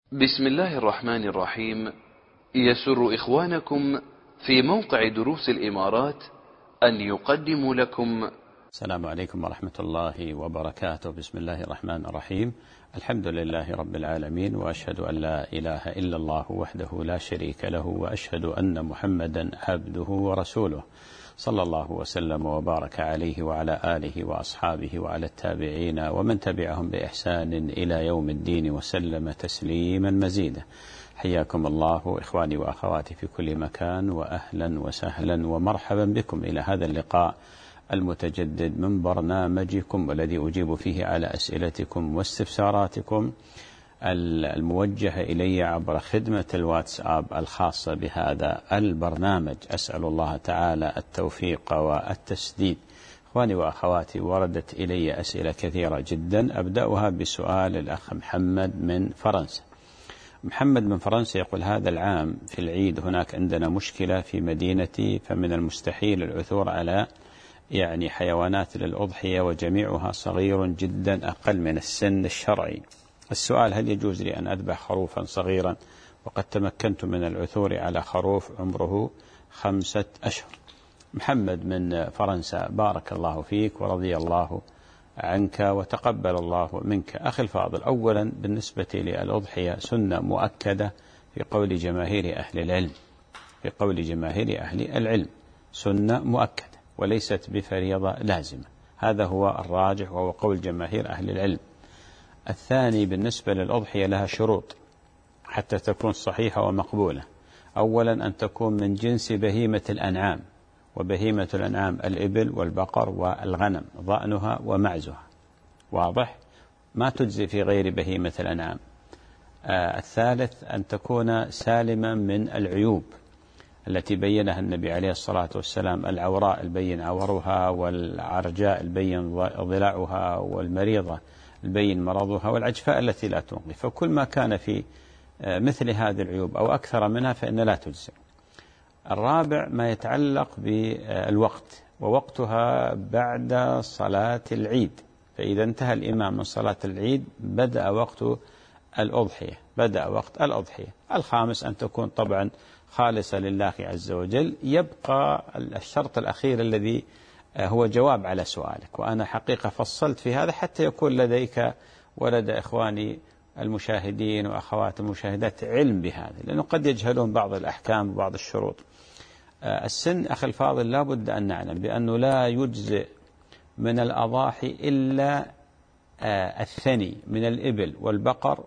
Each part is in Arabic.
بسم الله الرحمن الرحيم. يسر إخوانكم في موقع دروس الإمارات أن يقدموا لكم. السلام عليكم ورحمة الله وبركاته. بسم الله الرحمن الرحيم. الحمد لله رب العالمين، وأشهد أن لا إله إلا الله وحده لا شريك له، وأشهد أن محمدا عبده ورسوله، صلى الله وسلم وبارك عليه وعلى آله وأصحابه وعلى التابعين ومن تبعهم بإحسان إلى يوم الدين وسلم تسليما مزيدا. حياكم الله إخواني وأخواتي في كل مكان، وأهلا وسهلا ومرحبا بكم إلى هذا اللقاء المتجدد من برنامجكم، والذي أجيب فيه على أسئلتكم واستفساراتكم الموجهة إلي عبر خدمة الواتساب الخاصة بهذا البرنامج. أسأل الله تعالى التوفيق والتسديد. إخواني وأخواتي، وردت إلي أسئلة كثيرة جدا، أبدأها بسؤال الأخ محمد من فرنسا. محمد من فرنسا يقول: هذا العام في العيد هناك عندنا مشكلة في مدينتي، فمن المستحيل العثور على حيوانات للأضحية، وجميعها صغير جدا أقل من السن الشرعي. السؤال: هل يجوز لي أن أذبح خروفا صغيرا وقد تمكنت من العثور على خروف عمره 5 أشهر؟ محمد من فرنسا، بارك الله فيك ورضي الله عنك وتقبل الله منك. أخي الفاضل، أولا بالنسبة للأضحية سنة مؤكدة في قول جماهير أهل العلم، في قول جماهير أهل العلم سنة مؤكدة وليست بفريضة لازمة. هذا هو الراجح وهو قول جماهير أهل العلم. الثاني، بالنسبة للأضحية لها شروط حتى تكون صحيحة ومقبولة. أولا أن تكون من جنس بهيمة الأنعام، وبهيمة الأنعام الإبل والبقر والغنم، ضأنها ومعزها، واضح؟ ما تجزي في غير بهيمة الأنعام. الثالث أن تكون سالمة من العيوب التي بينها النبي عليه الصلاة والسلام: العوراء البين عورها، والعرجاء البين ضلعها، والمريضة البين مرضها، والعجفاء التي لا تنقي. فكل ما كان في مثل هذه العيوب أو أكثر منها فإن لا تجزي. الرابع ما يتعلق بالوقت، ووقتها بعد صلاة العيد، فإذا انتهى الإمام من صلاة العيد بدأ وقت الأضحية، بدأ وقت الأضحية. الخامس أن تكون طبعا خالصة لله عز وجل. يبقى الشرط الأخير الذي هو جواب على سؤالك، وأنا حقيقة فصلت في هذا حتى يكون لديك ولدى إخواني المشاهدين وأخوات المشاهدات علم بهذا، لأنه قد يجهلون بعض الأحكام وبعض الشروط. السن أخي الفاضل لا بد أن نعلم بأنه لا يجزئ من الأضاحي إلا الثني من الإبل والبقر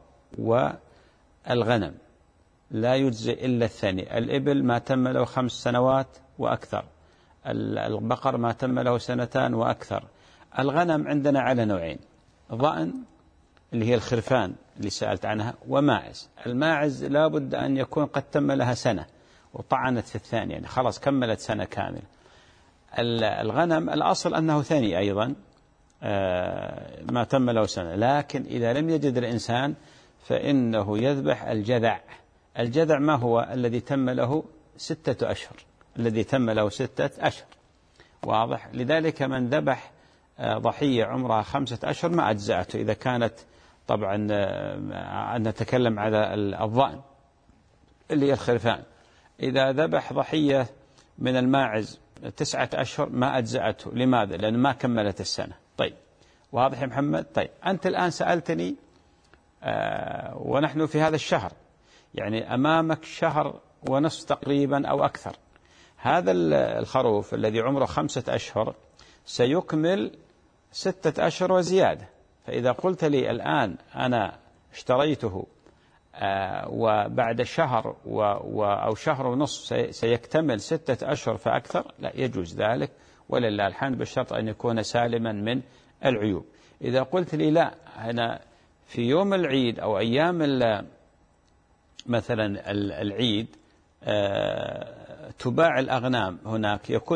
والغنم، لا يجزئ إلا الثني. الإبل ما تم له 5 سنوات وأكثر، البقر ما تم له 2 وأكثر. الغنم عندنا على نوعين: ضأن اللي هي الخرفان اللي سألت عنها، وماعز. الماعز لا بد أن يكون قد تم لها 1 سنة وطعنت في الثانية، يعني خلاص كملت 1 سنة كاملة. الغنم الأصل أنه ثاني أيضا ما تم له 1 سنة، لكن إذا لم يجد الإنسان فإنه يذبح الجذع. الجذع ما هو؟ الذي تم له 6 أشهر، الذي تم له 6 أشهر، واضح؟ لذلك من ذبح ضحية عمرها 5 أشهر ما أجزأته، إذا كانت طبعا نتكلم على الضأن اللي هي الخرفان. إذا ذبح ضحية من الماعز 9 أشهر ما أجزأته. لماذا؟ لأنه ما كملت 1 سنة. طيب، واضح يا محمد؟ طيب، أنت الآن سألتني ونحن في هذا الشهر، يعني أمامك 1.5 شهر تقريبا أو أكثر. هذا الخروف الذي عمره 5 أشهر سيكمل 6 أشهر وزيادة. فإذا قلت لي الآن أنا اشتريته وبعد 1 شهر أو 1.5 شهر سيكتمل 6 أشهر فأكثر، لا يجوز ذلك، ولله الحمد، بالشرط أن يكون سالما من العيوب. إذا قلت لي لا، أنا في يوم العيد أو أيام مثلا العيد تباع الأغنام هناك، يكون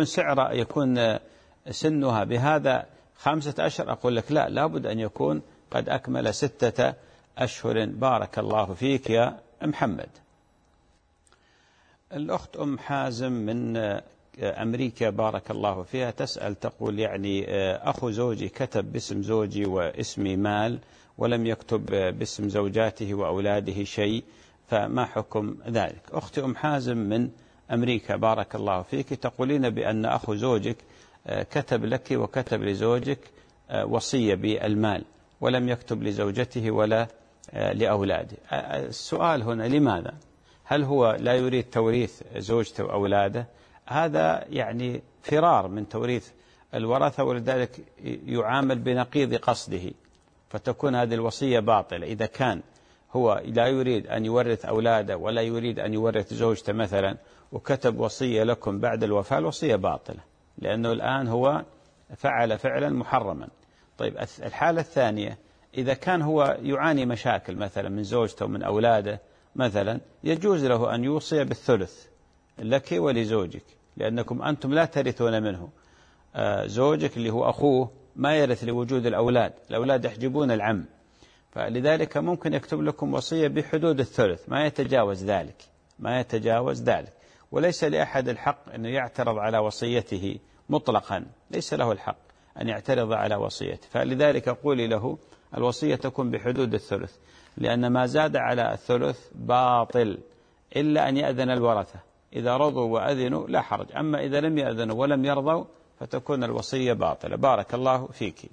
سنها بهذا 5 أشهر، أقول لك لا، لابد أن يكون قد أكمل 6 أشهر. بارك الله فيك يا محمد. الأخت أم حازم من أمريكا بارك الله فيها تسأل تقول يعني أخو زوجي كتب باسم زوجي واسمي مال ولم يكتب باسم زوجاته وأولاده شيء، فما حكم ذلك؟ أختي أم حازم من أمريكا بارك الله فيك تقولين بأن أخو زوجك كتب لك وكتب لزوجك وصية بالمال ولم يكتب لزوجته ولا لأولاده. السؤال هنا لماذا؟ هل هو لا يريد توريث زوجته وأولاده؟ هذا يعني فرار من توريث الورثة، ولذلك يعامل بنقيض قصده، فتكون هذه الوصية باطلة. إذا كان هو لا يريد أن يورث أولاده ولا يريد أن يورث زوجته مثلا وكتب وصية لكم بعد الوفاة، الوصية باطلة، لأنه الآن هو فعل فعلا محرما. طيب الحالة الثانية، إذا كان هو يعاني مشاكل مثلا من زوجته ومن أولاده مثلا، يجوز له أن يوصي بالثلث لك ولزوجك، لأنكم أنتم لا ترثون منه. زوجك اللي هو أخوه ما يرث لوجود الأولاد، الأولاد يحجبون العم، فلذلك ممكن يكتب لكم وصية بحدود الثلث، ما يتجاوز ذلك، وليس لأحد الحق أن يعترض على وصيته مطلقا، ليس له الحق أن يعترض على وصيته. فلذلك قولي له الوصية تكون بحدود الثلث، لأن ما زاد على الثلث باطل إلا أن يأذن الورثة، إذا رضوا وأذنوا لا حرج، أما إذا لم يأذنوا ولم يرضوا فتكون الوصية باطلة. بارك الله فيك.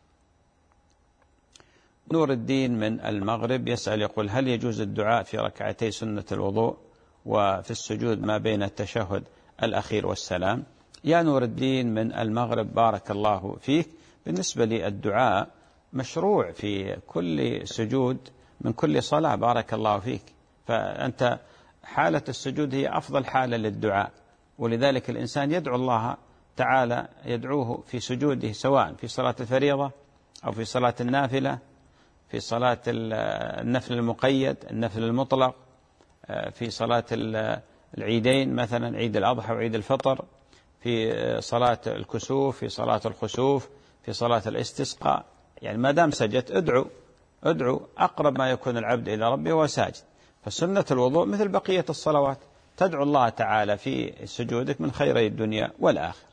نور الدين من المغرب يسأل يقول: هل يجوز الدعاء في ركعتي سنة الوضوء وفي السجود ما بين التشهد الأخير والسلام؟ يا نور الدين من المغرب بارك الله فيك، بالنسبة للدعاء مشروع في كل سجود من كل صلاة بارك الله فيك، فأنت حالة السجود هي أفضل حالة للدعاء، ولذلك الإنسان يدعو الله تعالى، يدعوه في سجوده سواء في صلاة الفريضة أو في صلاة النافلة، في صلاة النفل المقيد، النفل المطلق، في صلاة العيدين مثلا عيد الأضحى وعيد الفطر، في صلاة الكسوف، في صلاة الخسوف، في صلاة الاستسقاء. يعني ما دام سجدت ادعو أقرب ما يكون العبد إلى ربه وهو ساجد. فسنة الوضوء مثل بقية الصلوات، تدعو الله تعالى في سجودك من خيري الدنيا والآخرة.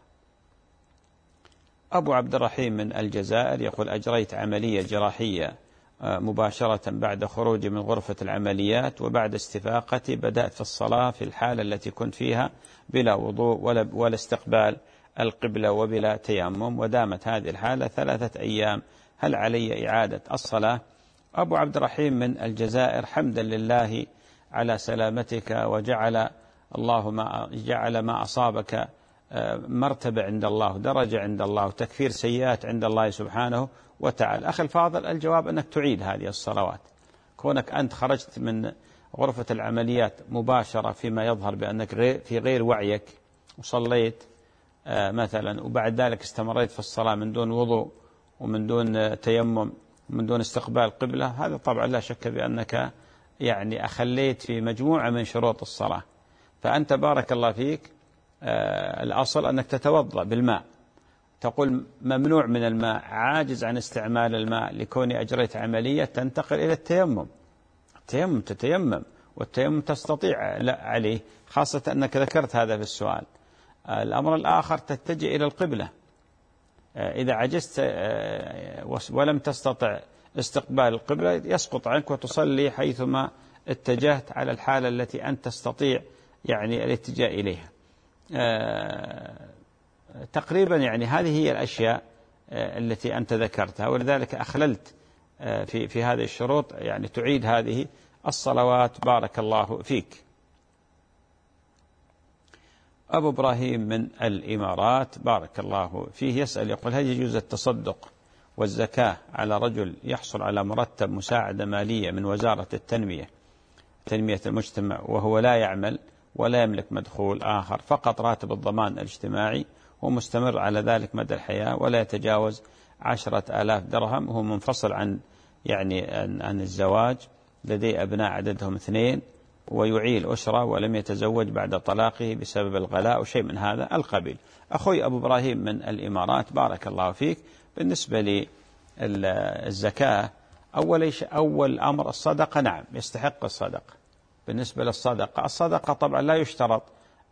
أبو عبد الرحيم من الجزائر يقول: أجريت عملية جراحية مباشرة بعد خروجي من غرفة العمليات، وبعد استفاقتي بدأت في الصلاة في الحالة التي كنت فيها بلا وضوء ولا استقبال القبلة وبلا تيمم، ودامت هذه الحالة 3 أيام، هل علي إعادة الصلاة؟ أبو عبد الرحيم من الجزائر، حمدا لله على سلامتك، وجعل الله ما أصابك مرتبة عند الله، درجة عند الله، وتكفير سيئات عند الله سبحانه وتعالى. أخي الفاضل، الجواب أنك تعيد هذه الصلوات. كونك أنت خرجت من غرفة العمليات مباشرة فيما يظهر بأنك في غير وعيك وصليت مثلا، وبعد ذلك استمريت في الصلاة من دون وضوء ومن دون تيمم ومن دون استقبال قبلة، هذا طبعا لا شك بأنك يعني أخليت في مجموعة من شروط الصلاة. فأنت بارك الله فيك الأصل أنك تتوضأ بالماء، تقول ممنوع من الماء، عاجز عن استعمال الماء لكوني أجريت عملية، تنتقل إلى التيمم. تتيمم، والتيمم تستطيع عليه، خاصة أنك ذكرت هذا في السؤال. الأمر الآخر تتجه إلى القبلة، إذا عجزت ولم تستطع استقبال القبلة يسقط عنك وتصلي حيثما اتجهت على الحالة التي أنت تستطيع يعني الاتجاه إليها. تقريبا يعني هذه هي الأشياء التي أنت ذكرتها، ولذلك أخللت في هذه الشروط، يعني تعيد هذه الصلوات بارك الله فيك. أبو إبراهيم من الإمارات بارك الله فيه يسأل يقول: هل يجوز التصدق والزكاة على رجل يحصل على مرتب مساعدة مالية من وزارة تنمية المجتمع وهو لا يعمل ولا يملك مدخول آخر، فقط راتب الضمان الاجتماعي، ومستمر على ذلك مدى الحياة ولا يتجاوز 10,000 درهم، وهو منفصل عن الزواج، لديه أبناء عددهم 2، ويعيل أسرة ولم يتزوج بعد طلاقه بسبب الغلاء وشيء من هذا القبيل؟ أخوي أبو إبراهيم من الإمارات بارك الله فيك، بالنسبة للزكاة أول أمر الصدقة، نعم يستحق الصدقة. بالنسبة للصدقة، الصدقة طبعا لا يشترط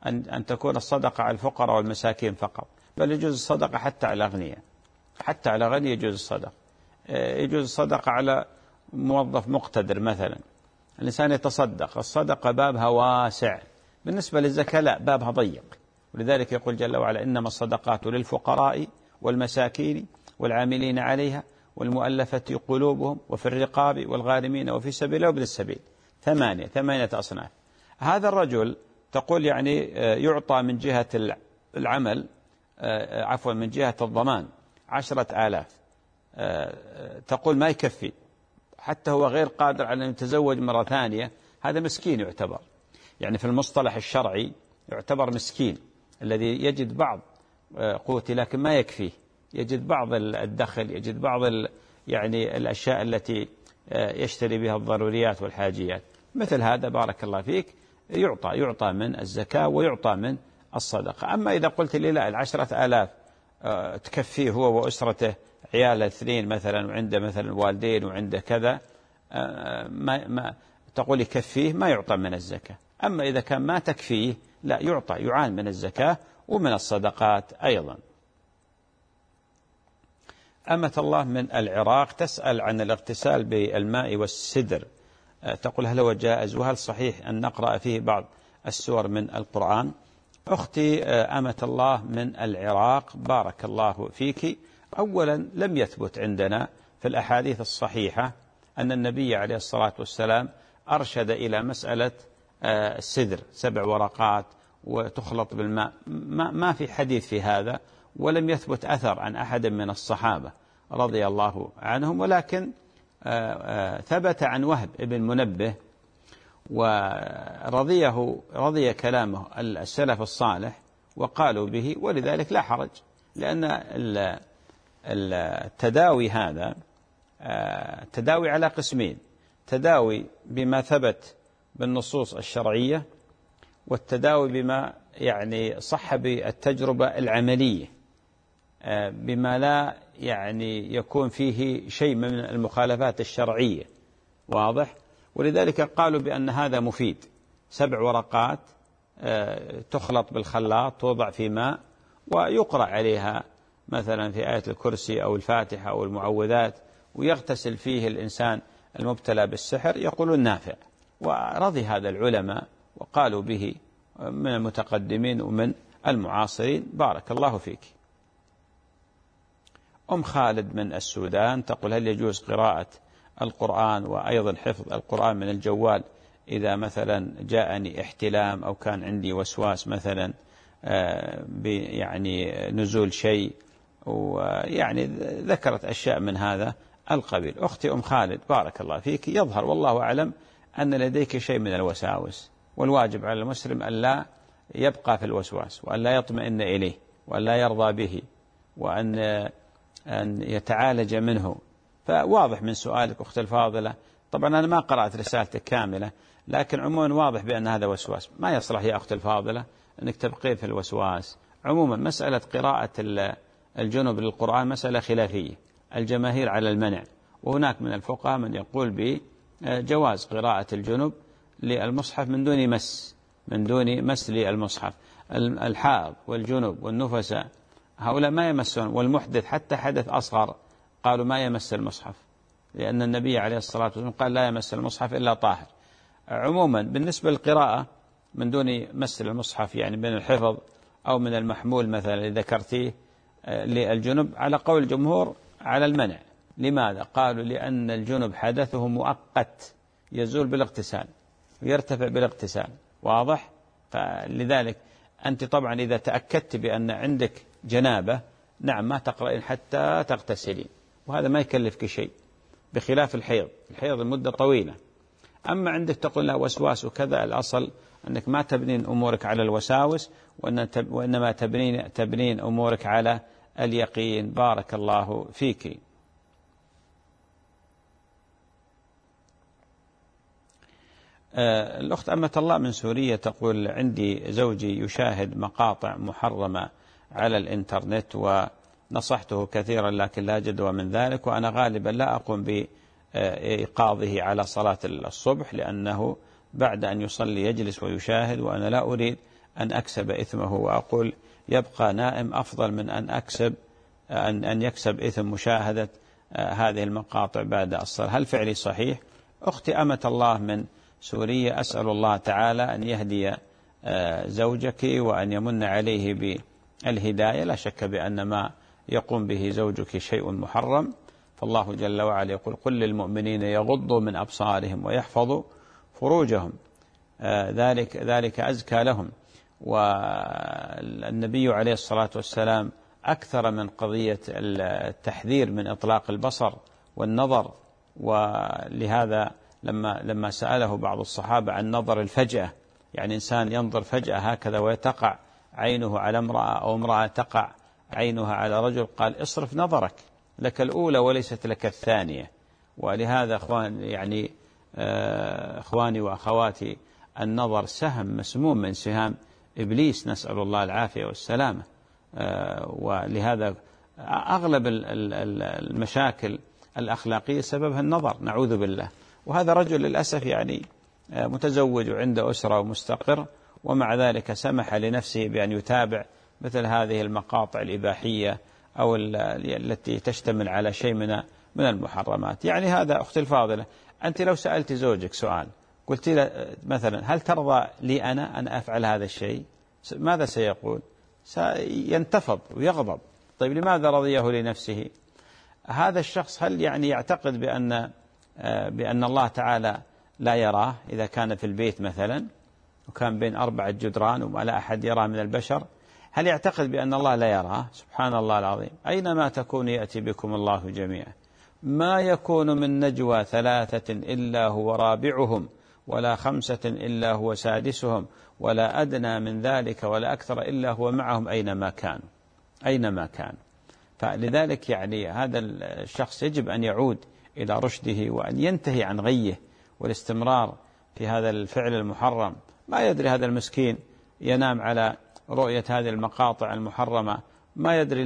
أن تكون الصدقة على الفقراء والمساكين فقط، بل يجوز الصدقة حتى على الأغنياء، حتى على غني يجوز الصدقة. يجوز الصدقة على موظف مقتدر مثلا، الإنسان يتصدق، الصدقة بابها واسع. بالنسبة للزكاة لا، بابها ضيق، ولذلك يقول جل وعلا: إنما الصدقات للفقراء والمساكين والعاملين عليها والمؤلفة قلوبهم وفي الرقاب والغارمين وفي سبيل الله وابن السبيل. ثمانية أصناف. هذا الرجل تقول يعني يعطى من جهة العمل، عفوا من جهة الضمان 10,000، تقول ما يكفي، حتى هو غير قادر على أن يتزوج مرة ثانية، هذا مسكين يعتبر، يعني في المصطلح الشرعي يعتبر مسكين، الذي يجد بعض قوته لكن ما يكفيه، يجد بعض الدخل، يجد بعض يعني الأشياء التي يشتري بها الضروريات والحاجيات. مثل هذا بارك الله فيك يعطى من الزكاة ويعطى من الصدقة. أما إذا قلت لي لا، 10,000 تكفيه هو وأسرته، عيال 2 مثلا، وعنده مثلا والدين وعنده كذا، ما تقول يكفيه، ما يعطى من الزكاة. أما إذا كان ما تكفيه لا، يعان من الزكاة ومن الصدقات أيضا. أمة الله من العراق تسأل عن الاغتسال بالماء والسدر، تقول هل هو جائز، وهل صحيح أن نقرأ فيه بعض السور من القرآن؟ أختي أمة الله من العراق بارك الله فيك، أولا لم يثبت عندنا في الأحاديث الصحيحة أن النبي عليه الصلاة والسلام أرشد إلى مسألة السدر 7 ورقات وتخلط بالماء، ما في حديث في هذا، ولم يثبت أثر عن أحد من الصحابة رضي الله عنهم، ولكن ثبت عن وهب ابن منبه، ورضي كلامه السلف الصالح وقالوا به، ولذلك لا حرج، لأن التداوي هذا تداوي على قسمين: تداوي بما ثبت بالنصوص الشرعية، والتداوي بما يعني صح بالتجربة العملية، بما لا يعني يكون فيه شيء من المخالفات الشرعية، واضح؟ ولذلك قالوا بأن هذا مفيد. 7 ورقات تخلط بالخلاط، توضع في ماء ويقرأ عليها مثلا في آية الكرسي أو الفاتحة أو المعوذات، ويغتسل فيه الإنسان المبتلى بالسحر، يقولون نافع. ورضي هذا العلماء وقالوا به من المتقدمين ومن المعاصرين بارك الله فيك. أم خالد من السودان تقول هل يجوز قراءة القرآن وأيضا حفظ القرآن من الجوال إذا مثلا جاءني احتلام أو كان عندي وسواس مثلا يعني نزول شيء، ويعني ذكرت أشياء من هذا القبيل. أختي أم خالد بارك الله فيك، يظهر والله أعلم أن لديك شيء من الوساوس، والواجب على المسلم أن لا يبقى في الوسواس، وأن لا يطمئن إليه، وأن لا يرضى به، وأن يتعالج منه. فواضح من سؤالك أخت الفاضلة، طبعا أنا ما قرأت رسالتك كاملة، لكن عموما واضح بأن هذا وسواس، ما يصلح يا أخت الفاضلة أنك تبقي في الوسواس. عموما مسألة قراءة الجنب للقرآن مسألة خلافية، الجماهير على المنع، وهناك من الفقهاء من يقول بجواز قراءة الجنب للمصحف من دون مس للمصحف. الحائض والجنب والنفساء هؤلاء ما يمسون، والمحدث حتى حدث أصغر قالوا ما يمس المصحف، لأن النبي عليه الصلاة والسلام قال لا يمس المصحف إلا طاهر. عموما بالنسبة للقراءة من دون مس المصحف، يعني من الحفظ أو من المحمول مثلا اللي ذكرتيه للجنب، على قول الجمهور على المنع. لماذا؟ قالوا لأن الجنب حدثه مؤقت يزول بالاغتسال ويرتفع بالاغتسال، واضح؟ فلذلك أنت طبعا إذا تأكدت بأن عندك جنابة، نعم ما تقرأين حتى تغتسلين، وهذا ما يكلفك شيء، بخلاف الحيض المدة طويلة. أما عندك تقول لا وسواس وكذا، الأصل أنك ما تبنين أمورك على الوساوس، وإنما تبنين أمورك على اليقين. بارك الله فيك. الأخت أمة الله من سوريا تقول عندي زوجي يشاهد مقاطع محرمة على الإنترنت، ونصحته كثيرا لكن لا جدوى من ذلك، وأنا غالبا لا أقوم بإيقاظه على صلاة الصبح، لأنه بعد أن يصلي يجلس ويشاهد، وأنا لا أريد أن أكسب إثمه وأقول يبقى نائم أفضل من أن يكسب إثم مشاهدة هذه المقاطع بعد الصلاة. هل فعلي صحيح؟ أختي أمة الله من سوريا، أسأل الله تعالى أن يهدي زوجك وأن يمن عليه بالهداية. لا شك بأن ما يقوم به زوجك شيء محرم، فالله جل وعلا يقول قل للمؤمنين يغضوا من أبصارهم ويحفظوا فروجهم ذلك أزكى لهم. والنبي عليه الصلاة والسلام أكثر من قضية التحذير من إطلاق البصر والنظر، ولهذا لما سأله بعض الصحابة عن نظر الفجأة، يعني إنسان ينظر فجأة هكذا ويتقع عينه على امرأة أو امرأة تقع عينها على رجل، قال اصرف نظرك، لك الأولى وليست لك الثانية. ولهذا إخواني وأخواتي، النظر سهم مسموم من سهام إبليس، نسأل الله العافية والسلامة. ولهذا أغلب المشاكل الأخلاقية سببها النظر، نعوذ بالله. وهذا رجل للأسف متزوج وعنده أسرة ومستقر، ومع ذلك سمح لنفسه بأن يتابع مثل هذه المقاطع الإباحية أو التي تشتمل على شيء من المحرمات. يعني هذا أختي الفاضلة، أنت لو سألت زوجك سؤال قلت له مثلا هل ترضى لي أن أفعل هذا الشيء، ماذا سيقول؟ سينتفض ويغضب. طيب لماذا رضيه لنفسه؟ هذا الشخص هل يعتقد بأن الله تعالى لا يراه إذا كان في البيت مثلا وكان بين 4 جدران وما لا أحد يراه من البشر؟ هل يعتقد بأن الله لا يراه؟ سبحان الله العظيم. أينما تكون يأتي بكم الله جميعا. ما يكون من نجوى 3 إلا هو رابعهم ولا 5 إلا هو سادسهم ولا أدنى من ذلك ولا أكثر إلا هو معهم أينما كانوا. فلذلك هذا الشخص يجب أن يعود إلى رشده وأن ينتهي عن غيه والاستمرار في هذا الفعل المحرم. ما يدري هذا المسكين ينام على رؤية هذه المقاطع المحرمة، ما يدري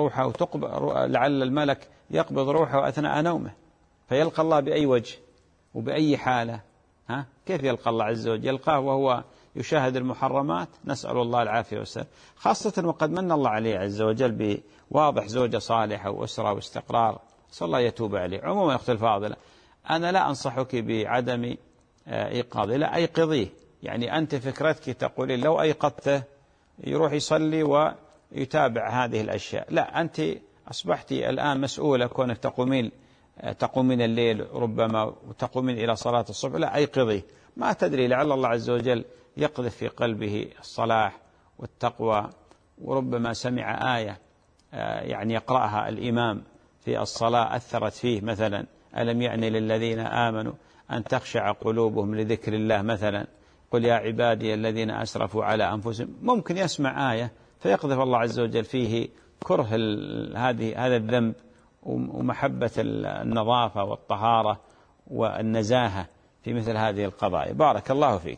لعل الملك يقبض روحه أثناء نومه، فيلقى الله بأي وجه وبأي حالة. كيف يلقى الله عز وجل؟ يلقاه وهو يشاهد المحرمات، نسأل الله العافية والسلام، خاصة وقد من الله عليه عز وجل بواضح زوجة صالحة وأسرة واستقرار، نسأل الله يتوب عليه. عموما يا أختي الفاضلة، أنا لا أنصحك بعدم إيقاظه، لا أيقظيه. أنت فكرتك تقولين لو أيقظته يروح يصلي ويتابع هذه الأشياء، لا، أنت أصبحت الآن مسؤولة كونك تقومين الليل ربما وتقومين إلى صلاة الصبح، لا أيقظيه. ما تدري لعل الله عز وجل يقذف في قلبه الصلاح والتقوى، وربما سمع آية يقرأها الإمام في الصلاة أثرت فيه، مثلا ألم يعني للذين آمنوا أن تخشع قلوبهم لذكر الله، مثلا قل يا عبادي الذين أسرفوا على أنفسهم. ممكن يسمع آية فيقذف الله عز وجل فيه كره هذا الذنب ومحبة النظافة والطهارة والنزاهة في مثل هذه القضايا. بارك الله فيك.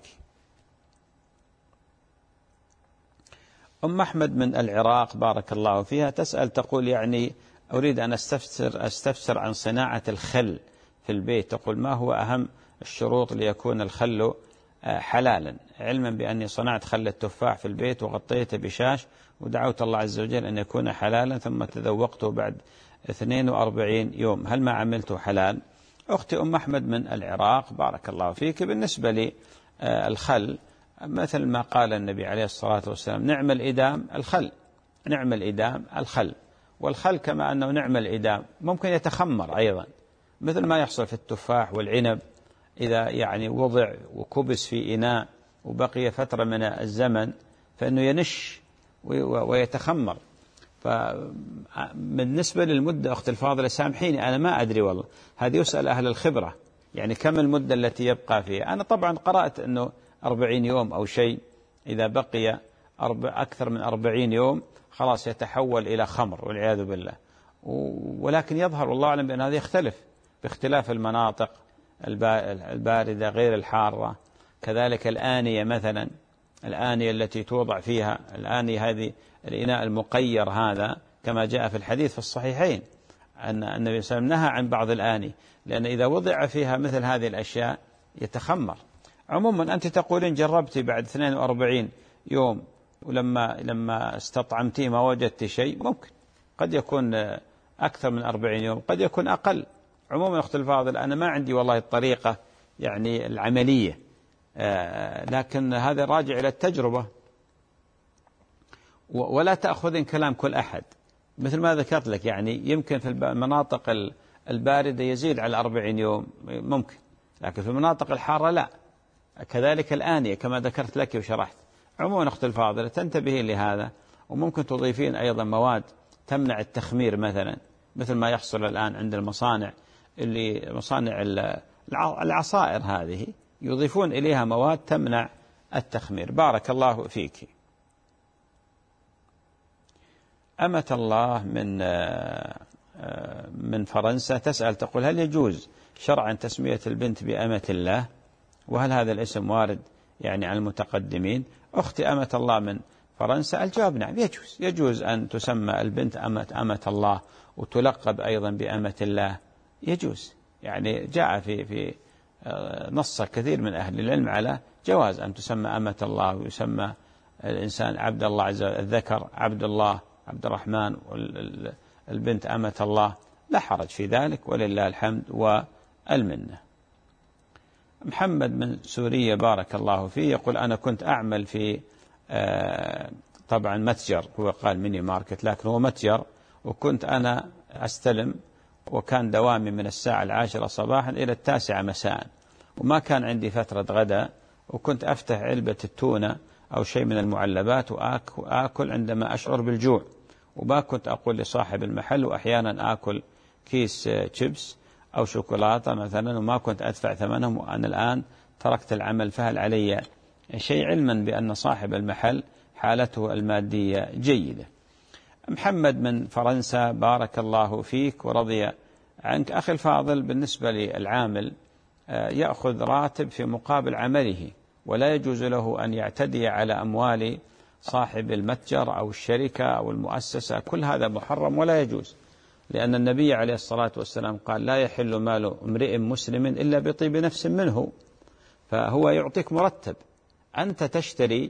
أم أحمد من العراق بارك الله فيها تسأل تقول أريد أن أستفسر عن صناعة الخل في البيت. تقول ما هو أهم الشروط ليكون الخل حلالا، علما بأني صنعت خل التفاح في البيت وغطيته بشاش ودعوت الله عز وجل أن يكون حلالا، ثم تذوقته بعد 42 يوم، هل ما عملته حلال؟ أختي أم أحمد من العراق بارك الله فيك، بالنسبة للخل مثل ما قال النبي عليه الصلاة والسلام نعم الإدام الخل، والخل كما أنه نعم الإدام ممكن يتخمر أيضا، مثل ما يحصل في التفاح والعنب إذا وضع وكبس في إناء وبقي فترة من الزمن فإنه ينش ويتخمر. فبالنسبة للمدة أخت الفاضلة سامحيني أنا ما أدري والله، هذه يسأل أهل الخبرة كم المدة التي يبقى فيها. أنا طبعا قرأت أنه 40 يوم أو شيء، إذا بقي أكثر من 40 يوم خلاص يتحول إلى خمر والعياذ بالله. ولكن يظهر والله أعلم بأن هذا يختلف باختلاف المناطق الباردة غير الحارة. كذلك الآنية مثلا، الآنية التي توضع فيها الآنية هذه الإناء المقير هذا كما جاء في الحديث في الصحيحين أن النبي صلى الله عليه وسلم نهى عن بعض الآنية، لأن إذا وضع فيها مثل هذه الأشياء يتخمر. عموما أنت تقولين جربتي بعد 42 يوم ولما استطعمتيه ما وجدت شيء، ممكن قد يكون أكثر من 40 يوم، قد يكون أقل. عموما أخت الفاضل أنا ما عندي والله الطريقة يعني العملية، لكن هذا راجع إلى التجربة، ولا تأخذين كلام كل أحد. مثل ما ذكرت لك يعني يمكن في المناطق الباردة يزيد على 40 يوم ممكن، لكن في المناطق الحارة لا. كذلك الآنية كما ذكرت لك وشرحت. عموما أخت الفاضلة تنتبهين لهذا، وممكن تضيفين أيضا مواد تمنع التخمير مثلا، مثل ما يحصل الآن عند المصانع اللي مصانع العصائر هذه يضيفون إليها مواد تمنع التخمير. بارك الله فيك. أمة الله من فرنسا تسأل تقول: هل يجوز شرعا تسمية البنت بأمة الله؟ وهل هذا الاسم وارد يعني عن المتقدمين؟ أختي أمة الله من فرنسا، الجواب نعم، يجوز أن تسمى البنت أمة الله وتلقب أيضا بأمة الله، يجوز. يعني جاء في نص كثير من أهل العلم على جواز أن تسمى أمة الله، ويسمى الإنسان عبد الله عز وجل، الذكر عبد الله عبد الرحمن، والبنت أمة الله، لا حرج في ذلك، ولله الحمد والمنة. محمد من سوريا بارك الله فيه يقول: أنا كنت أعمل في طبعا متجر، هو قال ميني ماركت لكن هو متجر، وكنت أنا أستلم، وكان دوامي من الساعة 10 صباحا إلى 9 مساء، وما كان عندي فترة غداء، وكنت أفتح علبة التونة أو شيء من المعلبات وآكل عندما أشعر بالجوع، وما كنت أقول لصاحب المحل، وأحيانا آكل كيس شيبس أو شوكولاتة مثلا، وما كنت أدفع ثمنهم، وأنا الآن تركت العمل، فهل علي شيء؟ علما بأن صاحب المحل حالته المادية جيدة. محمد من فرنسا بارك الله فيك ورضي عنك. أخي الفاضل، بالنسبة للعامل يأخذ راتب في مقابل عمله، ولا يجوز له أن يعتدي على أموال صاحب المتجر أو الشركة أو المؤسسة، كل هذا محرم ولا يجوز، لأن النبي عليه الصلاة والسلام قال: لا يحل مال امرئ مسلم إلا بطيب نفس منه. فهو يعطيك مرتب، أنت تشتري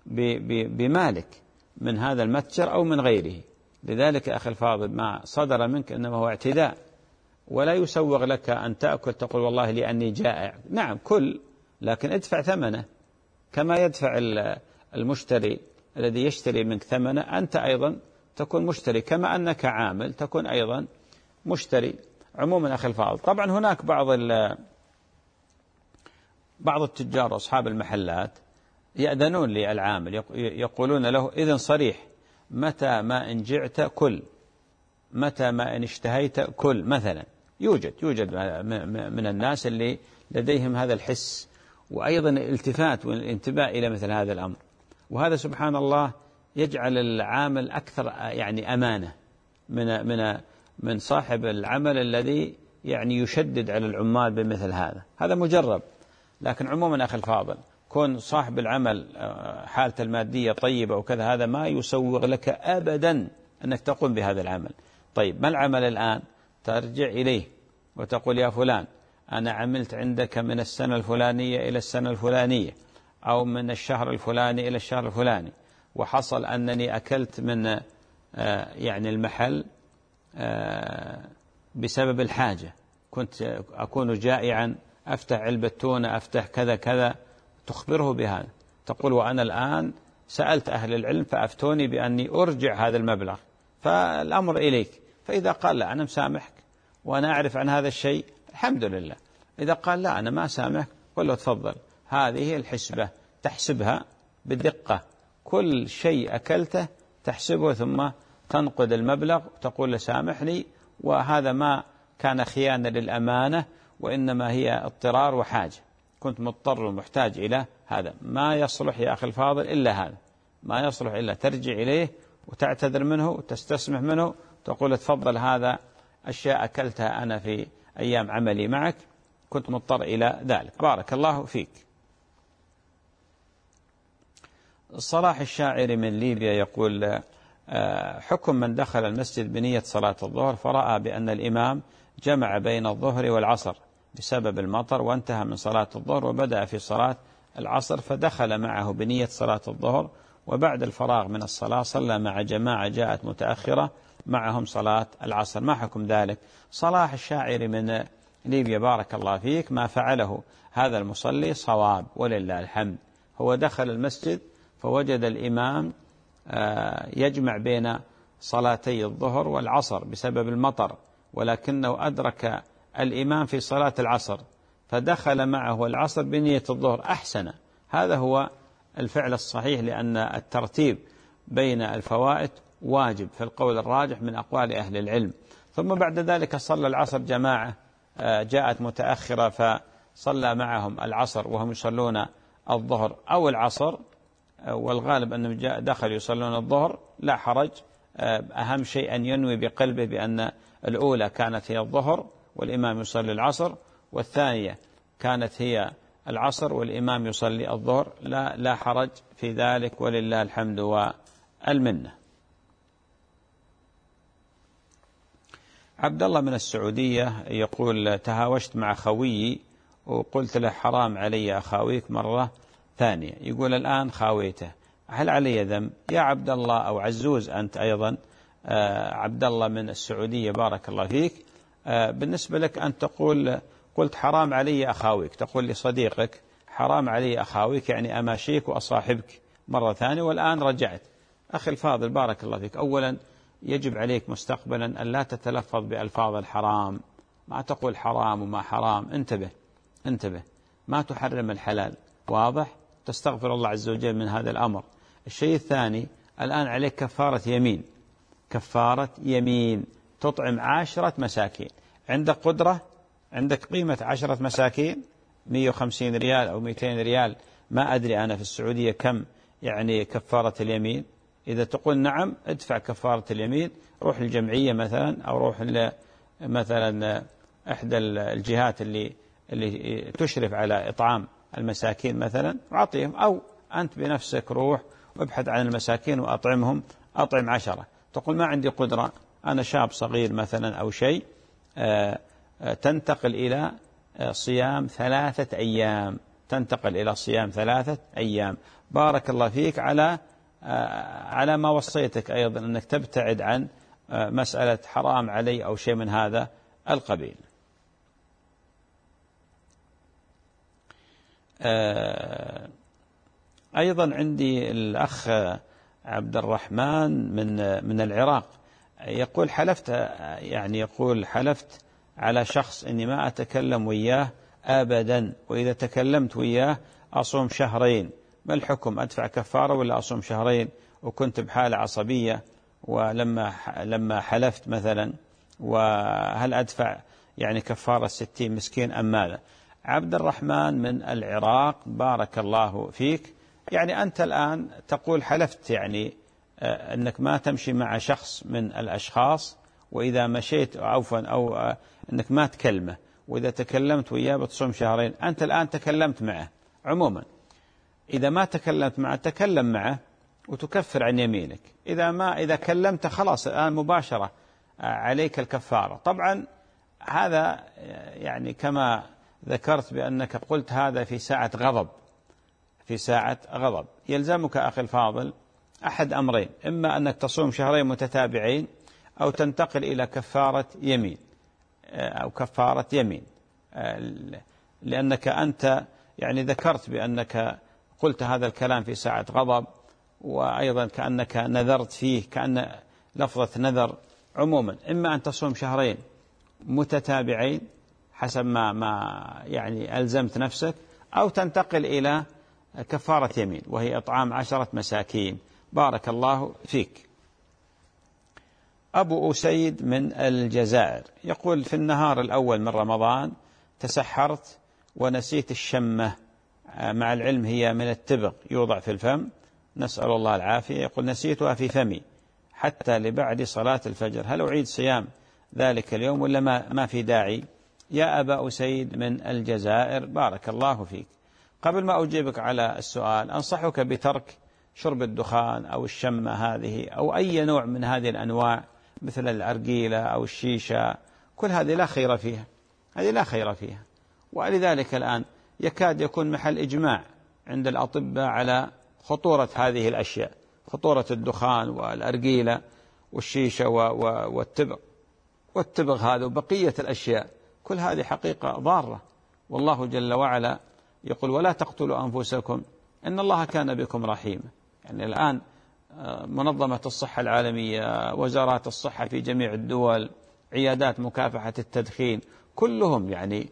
بمالك من هذا المتجر أو من غيره. لذلك أخي الفاضل ما صدر منك إنما هو اعتداء، ولا يسوغ لك أن تأكل تقول والله لأني جائع. نعم كل، لكن ادفع ثمنه كما يدفع المشتري الذي يشتري منك ثمنه، أنت أيضا تكون مشتري، كما أنك عامل تكون أيضا مشتري. عموما أخي الفاضل، طبعا هناك بعض التجار وأصحاب المحلات يأذنون للعامل، يقولون له إذن صريح: متى ما إن جعت كل، متى ما إن اشتهيت كل مثلا. يوجد من الناس اللي لديهم هذا الحس، وأيضا الالتفات والانتباه إلى مثل هذا الأمر، وهذا سبحان الله يجعل العامل أكثر يعني أمانة من صاحب العمل الذي يعني يشدد على العمال بمثل هذا مجرب. لكن عموما أخي الفاضل، كون صاحب العمل حالته المادية طيبة وكذا، هذا ما يسوغ لك أبدا أنك تقوم بهذا العمل. طيب ما العمل الآن؟ ترجع إليه وتقول: يا فلان، أنا عملت عندك من السنة الفلانية إلى السنة الفلانية، أو من الشهر الفلاني إلى الشهر الفلاني، وحصل أنني أكلت من يعني المحل بسبب الحاجة، كنت أكون جائعا، أفتح علبة تونة، أفتح كذا كذا، تخبره بهذا. تقول: وأنا الآن سألت أهل العلم فأفتوني بأني أرجع هذا المبلغ، فالأمر إليك. فإذا قال: لا أنا مسامحك وأنا أعرف عن هذا الشيء، الحمد لله. إذا قال: لا أنا ما سامحك، قل له: تفضل، هذه الحسبة تحسبها بدقة، كل شيء أكلته تحسبه، ثم تنقد المبلغ وتقول له: سامحني، وهذا ما كان خيانة للأمانة، وإنما هي اضطرار وحاجة، كنت مضطر ومحتاج إلى هذا. ما يصلح يا أخي الفاضل إلا هذا، ما يصلح إلا ترجع إليه وتعتذر منه وتستسمح منه، تقول: تفضل، هذا أشياء أكلتها أنا في أيام عملي معك، كنت مضطر إلى ذلك. بارك الله فيك. صلاح الشاعري من ليبيا يقول: حكم من دخل المسجد بنية صلاة الظهر فرأى بأن الإمام جمع بين الظهر والعصر بسبب المطر، وانتهى من صلاة الظهر وبدأ في صلاة العصر فدخل معه بنية صلاة الظهر، وبعد الفراغ من الصلاة صلى مع جماعة جاءت متأخرة معهم صلاة العصر. ما حكم ذلك؟ صلاح الشاعري من ليبيا بارك الله فيك، ما فعله هذا المصلي صواب ولله الحمد. هو دخل المسجد فوجد الإمام يجمع بين صلاتي الظهر والعصر بسبب المطر، ولكنه أدرك الإمام في صلاة العصر فدخل معه العصر بنية الظهر، أحسن. هذا هو الفعل الصحيح، لأن الترتيب بين الفوائد واجب في القول الراجح من أقوال أهل العلم. ثم بعد ذلك صلى العصر جماعة جاءت متأخرة فصلى معهم العصر وهم يصلون الظهر أو العصر، والغالب أنهم دخلوا يصلون الظهر، لا حرج. أهم شيء أن ينوي بقلبه بأن الأولى كانت هي الظهر والإمام يصلي العصر، والثانية كانت هي العصر والإمام يصلي الظهر، لا حرج في ذلك ولله الحمد والمنة. عبد الله من السعودية يقول: تهاوشت مع خويي وقلت له حرام علي أخاويك مرة ثانية. يقول الآن خاويته، هل علي ذنب؟ يا عبد الله، أو عزوز أنت أيضا، عبد الله من السعودية بارك الله فيك، بالنسبة لك أن تقول قلت حرام علي أخاويك، تقول لصديقك حرام علي أخاويك، يعني أماشيك وأصاحبك مرة ثانية، والآن رجعت. أخي الفاضل بارك الله فيك، أولا يجب عليك مستقبلا أن لا تتلفظ بألفاظ الحرام، ما تقول حرام وما حرام، انتبه، ما تحرم الحلال، واضح؟ تستغفر الله عز وجل من هذا الأمر. الشيء الثاني، الآن عليك كفارة يمين تطعم 10 مساكين. عندك قدرة، عندك قيمة 10 مساكين 150 ريال أو 200 ريال، ما أدري أنا في السعودية كم يعني كفارة اليمين. إذا تقول نعم ادفع كفارة اليمين، روح الجمعية مثلا، أو روح مثلا إحدى الجهات اللي تشرف على إطعام المساكين مثلا وأعطيهم، أو أنت بنفسك روح وابحث عن المساكين وأطعمهم، أطعم 10. تقول ما عندي قدرة، أنا شاب صغير مثلا أو شيء، تنتقل إلى صيام 3 أيام، تنتقل إلى صيام 3 أيام. بارك الله فيك على ما وصيتك أيضا أنك تبتعد عن مسألة حرام علي أو شيء من هذا القبيل. أيضا عندي الأخ عبد الرحمن من العراق يقول حلفت على شخص أني ما أتكلم وياه أبدا، وإذا تكلمت وياه أصوم 2 شهر. ما الحكم؟ أدفع كفارة ولا أصوم 2 شهر؟ وكنت بحالة عصبية ولما حلفت مثلا، وهل أدفع يعني كفارة 60 مسكين أم ماذا؟ عبد الرحمن من العراق بارك الله فيك، يعني أنت الآن تقول حلفت يعني أنك ما تمشي مع شخص من الأشخاص، وإذا مشيت أو أنك ما تكلمه، وإذا تكلمت وياه بتصوم 2 شهر. أنت الآن تكلمت معه، عموما إذا ما تكلمت معه تكلم معه وتكفر عن يمينك. إذا كلمت خلاص الآن مباشرة عليك الكفارة. طبعا هذا يعني كما ذكرت بأنك قلت هذا في ساعة غضب، يلزمك أخي الفاضل أحد أمرين: إما أنك تصوم 2 شهر متتابعين، أو تنتقل إلى كفارة يمين، لأنك أنت يعني ذكرت بأنك قلت هذا الكلام في ساعة غضب، وأيضا كأنك نذرت فيه، كأن لفظة نذر. عموما إما أن تصوم 2 شهر متتابعين حسب ما يعني ألزمت نفسك، أو تنتقل إلى كفارة يمين وهي إطعام 10 مساكين. بارك الله فيك. أبو أسيد من الجزائر يقول: في النهار الأول من رمضان تسحرت ونسيت الشمة، مع العلم هي من التبغ يوضع في الفم، نسأل الله العافية. يقول: نسيتها في فمي حتى لبعد صلاة الفجر، هل أعيد صيام ذلك اليوم ولا ما في داعي؟ يا أبا أسيد من الجزائر بارك الله فيك، قبل ما أجيبك على السؤال أنصحك بترك شرب الدخان أو الشمة هذه، أو أي نوع من هذه الأنواع مثل الأرجيلة أو الشيشة، كل هذه لا خير فيها، ولذلك الآن يكاد يكون محل إجماع عند الأطباء على خطورة هذه الأشياء، خطورة الدخان والأرجيلة والشيشة والتبغ هذا وبقية الأشياء، كل هذه حقيقة ضارة. والله جل وعلا يقول ولا تقتلوا أنفسكم إن الله كان بكم رحيما. يعني الآن منظمة الصحة العالمية، وزارات الصحة في جميع الدول، عيادات مكافحة التدخين، كلهم يعني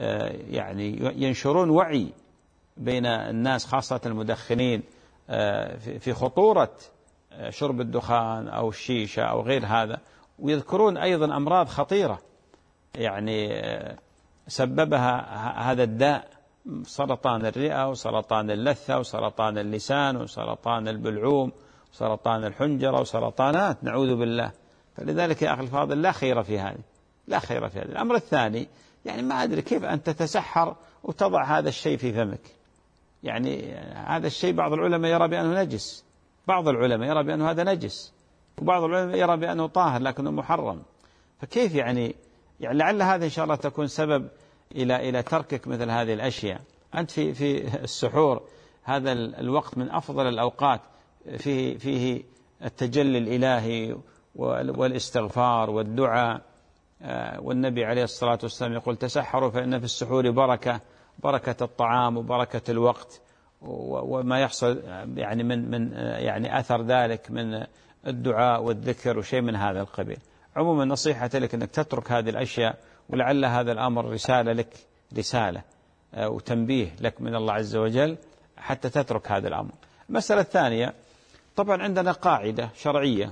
ينشرون وعي بين الناس خاصة المدخنين في خطورة شرب الدخان أو الشيشة أو غير هذا، ويذكرون أيضا أمراض خطيرة يعني سببها هذا الداء، سرطان الرئة وسرطان اللثة وسرطان اللسان وسرطان البلعوم وسرطان الحنجرة وسرطانات نعوذ بالله. فلذلك يا أخي الفاضل لا خير في هذه، لا خير في هذا. الأمر الثاني يعني ما أدري كيف أن تتسحر وتضع هذا الشيء في فمك. يعني هذا الشيء بعض العلماء يرى بأنه نجس، بعض العلماء يرى بأنه هذا نجس، وبعض العلماء يرى بأنه طاهر لكنه محرم. فكيف يعني لعل هذا إن شاء الله تكون سبب إلى تركك مثل هذه الأشياء. أنت في السحور هذا الوقت من أفضل الأوقات، فيه التجلي الإلهي والاستغفار والدعاء. والنبي عليه الصلاة والسلام يقول تسحروا فإن في السحور بركة الطعام وبركة الوقت، وما يحصل يعني من أثر ذلك من الدعاء والذكر وشيء من هذا القبيل. عموما نصيحتي لك أنك تترك هذه الأشياء، ولعل هذا الأمر رسالة لك، رسالة وتنبيه لك من الله عز وجل حتى تترك هذا الأمر. المسألة الثانية، طبعا عندنا قاعدة شرعية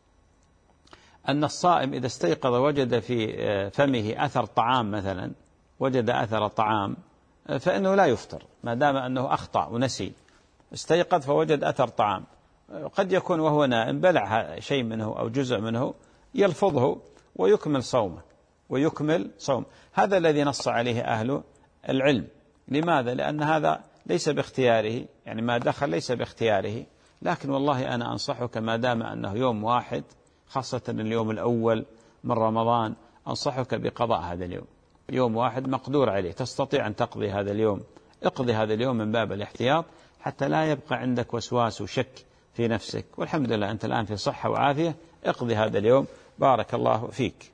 أن الصائم إذا استيقظ وجد في فمه أثر طعام مثلا، وجد أثر طعام، فإنه لا يفطر ما دام أنه أخطأ ونسي، استيقظ فوجد أثر طعام، قد يكون وهو نائم بلع شيء منه أو جزء منه، يلفظه ويكمل صومه ويكمل صوم. هذا الذي نص عليه أهل العلم. لماذا؟ لأن هذا ليس باختياره، يعني ما دخل ليس باختياره، لكن والله أنا أنصحك ما دام أنه يوم واحد، خاصة اليوم الأول من رمضان، أنصحك بقضاء هذا اليوم. يوم واحد مقدور عليه، تستطيع أن تقضي هذا اليوم، اقضي هذا اليوم من باب الاحتياط حتى لا يبقى عندك وسواس وشك في نفسك. والحمد لله أنت الآن في صحة وعافية، اقضي هذا اليوم بارك الله فيك.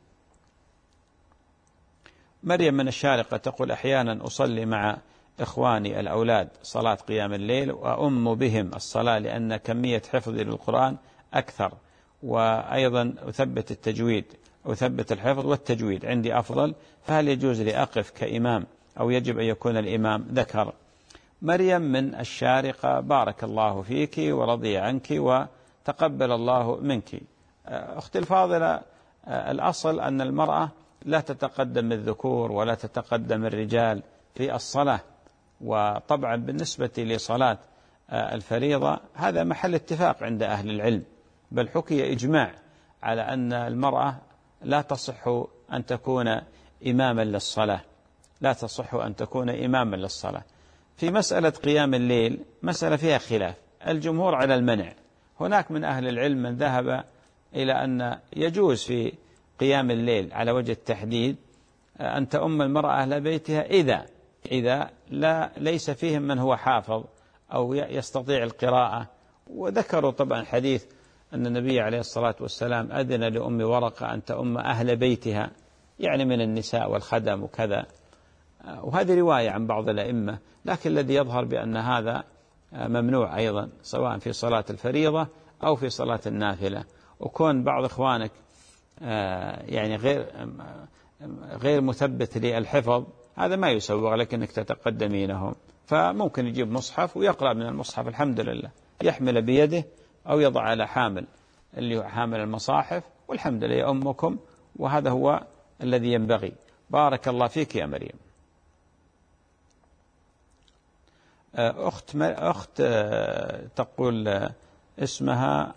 مريم من الشارقة تقول أحيانا أصلي مع إخواني الأولاد صلاة قيام الليل وأم بهم الصلاة لأن كمية حفظي للقرآن أكثر، وأيضا أثبت التجويد، أثبت الحفظ والتجويد عندي أفضل، فهل يجوز لي أقف كإمام أو يجب أن يكون الإمام ذكر؟ مريم من الشارقة بارك الله فيك ورضي عنك وتقبل الله منك. أختي الفاضلة، الأصل أن المرأة لا تتقدم الذكور ولا تتقدم الرجال في الصلاة. وطبعا بالنسبة لصلاة الفريضة هذا محل اتفاق عند أهل العلم، بل حكي إجماع على أن المرأة لا تصح أن تكون إماما للصلاة، لا تصح أن تكون إماما للصلاة. في مسألة قيام الليل مسألة فيها خلاف، الجمهور على المنع. هناك من أهل العلم من ذهب إلى أن يجوز في قيام الليل على وجه التحديد أن تؤم المرأة أهل بيتها إذا ليس فيهم من هو حافظ أو يستطيع القراءة. وذكروا طبعا حديث أن النبي عليه الصلاة والسلام أذن لأم ورقة أن تؤم أهل بيتها، يعني من النساء والخدم وكذا، وهذه رواية عن بعض الأئمة، لكن الذي يظهر بأن هذا ممنوع أيضا سواء في صلاة الفريضة أو في صلاة النافلة. وكون بعض إخوانك يعني غير مثبت للحفظ هذا ما يسوغ لك أنك تتقدمينهم، فممكن يجيب مصحف ويقرأ من المصحف الحمد لله، يحمل بيده أو يضع على حامل اللي هو حامل المصاحف، والحمد لله يأمكم، وهذا هو الذي ينبغي. بارك الله فيك يا مريم. أخت تقول اسمها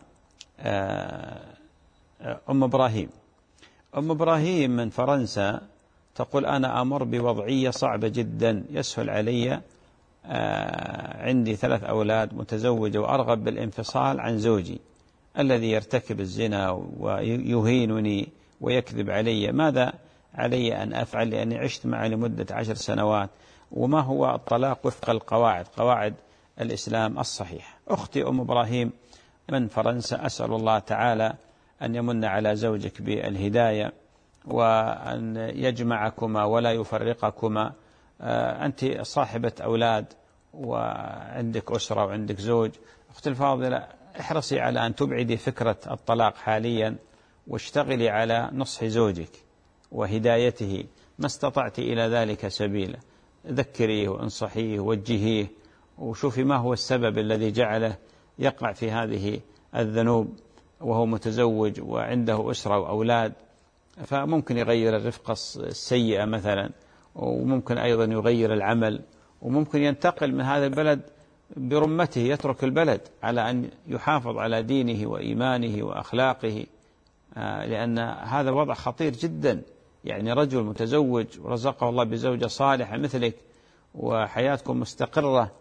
أم إبراهيم. أم إبراهيم من فرنسا تقول أنا أمر بوضعية صعبة جدا، يسهل علي، عندي 3 أولاد، متزوجة، وأرغب بالانفصال عن زوجي الذي يرتكب الزنا ويهينني ويكذب علي، ماذا علي أن أفعل لأني عشت معه لمدة 10 سنوات؟ وما هو الطلاق وفق القواعد، قواعد الإسلام الصحيح. أختي أم إبراهيم من فرنسا، أسأل الله تعالى أن يمن على زوجك بالهداية وأن يجمعكما ولا يفرقكما. أنت صاحبة أولاد وعندك أسرة وعندك زوج. أختي الفاضلة، احرصي على أن تبعدي فكرة الطلاق حاليا، واشتغلي على نصح زوجك وهدايته ما استطعت إلى ذلك سبيلا. ذكريه وانصحيه ووجهيه، وشوفي ما هو السبب الذي جعله يقع في هذه الذنوب وهو متزوج وعنده أسرة وأولاد. فممكن يغير الرفقة السيئة مثلا، وممكن أيضا يغير العمل، وممكن ينتقل من هذا البلد برمته، يترك البلد على أن يحافظ على دينه وإيمانه وأخلاقه، لأن هذا الوضع خطير جدا. يعني رجل متزوج ورزقه الله بزوجة صالحة مثلك وحياتكم مستقرة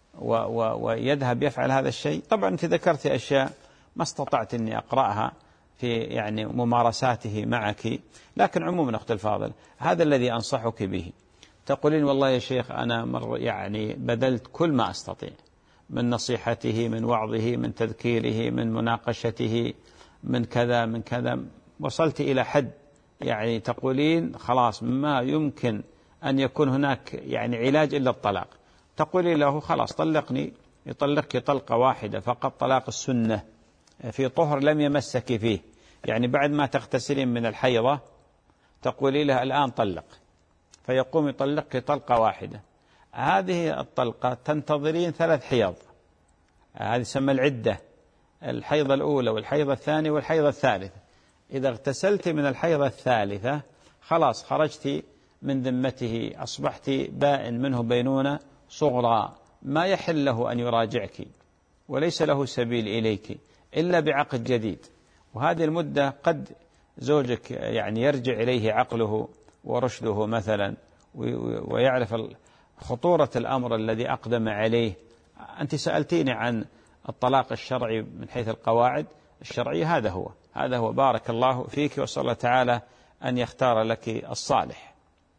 ويذهب يفعل هذا الشيء. طبعا أنت ذكرت أشياء ما استطعت أني أقرأها في يعني ممارساته معك، لكن عموما أخت الفاضل هذا الذي أنصحك به. تقولين والله يا شيخ أنا يعني بذلت كل ما أستطيع من نصيحته، من وعظه، من تذكيره، من مناقشته، من كذا من كذا، وصلت إلى حد يعني تقولين خلاص ما يمكن أن يكون هناك يعني علاج إلا الطلاق. تقولي له خلاص طلقني، يطلقك طلقة واحدة فقط، طلاق السنة في طهر لم يمسك فيه، يعني بعد ما تغتسلين من الحيضة تقولي له الآن طلق، فيقوم يطلقك طلقة واحدة. هذه الطلقة تنتظرين 3 حيض، هذه تسمى العدة، الحيضة الأولى والحيضة الثانية والحيضة الثالثة. إذا اغتسلت من الحيضة الثالثة خلاص خرجت من ذمته، أصبحت بائن منه بينونة صغرى، ما يحل له أن يراجعك وليس له سبيل إليك إلا بعقد جديد. وهذه المدة قد زوجك يعني يرجع إليه عقله ورشده مثلا، ويعرف خطورة الأمر الذي أقدم عليه. أنت سألتيني عن الطلاق الشرعي من حيث القواعد الشرعية، هذا هو بارك الله فيك، وأسأل الله تعالى أن يختار لك الصالح.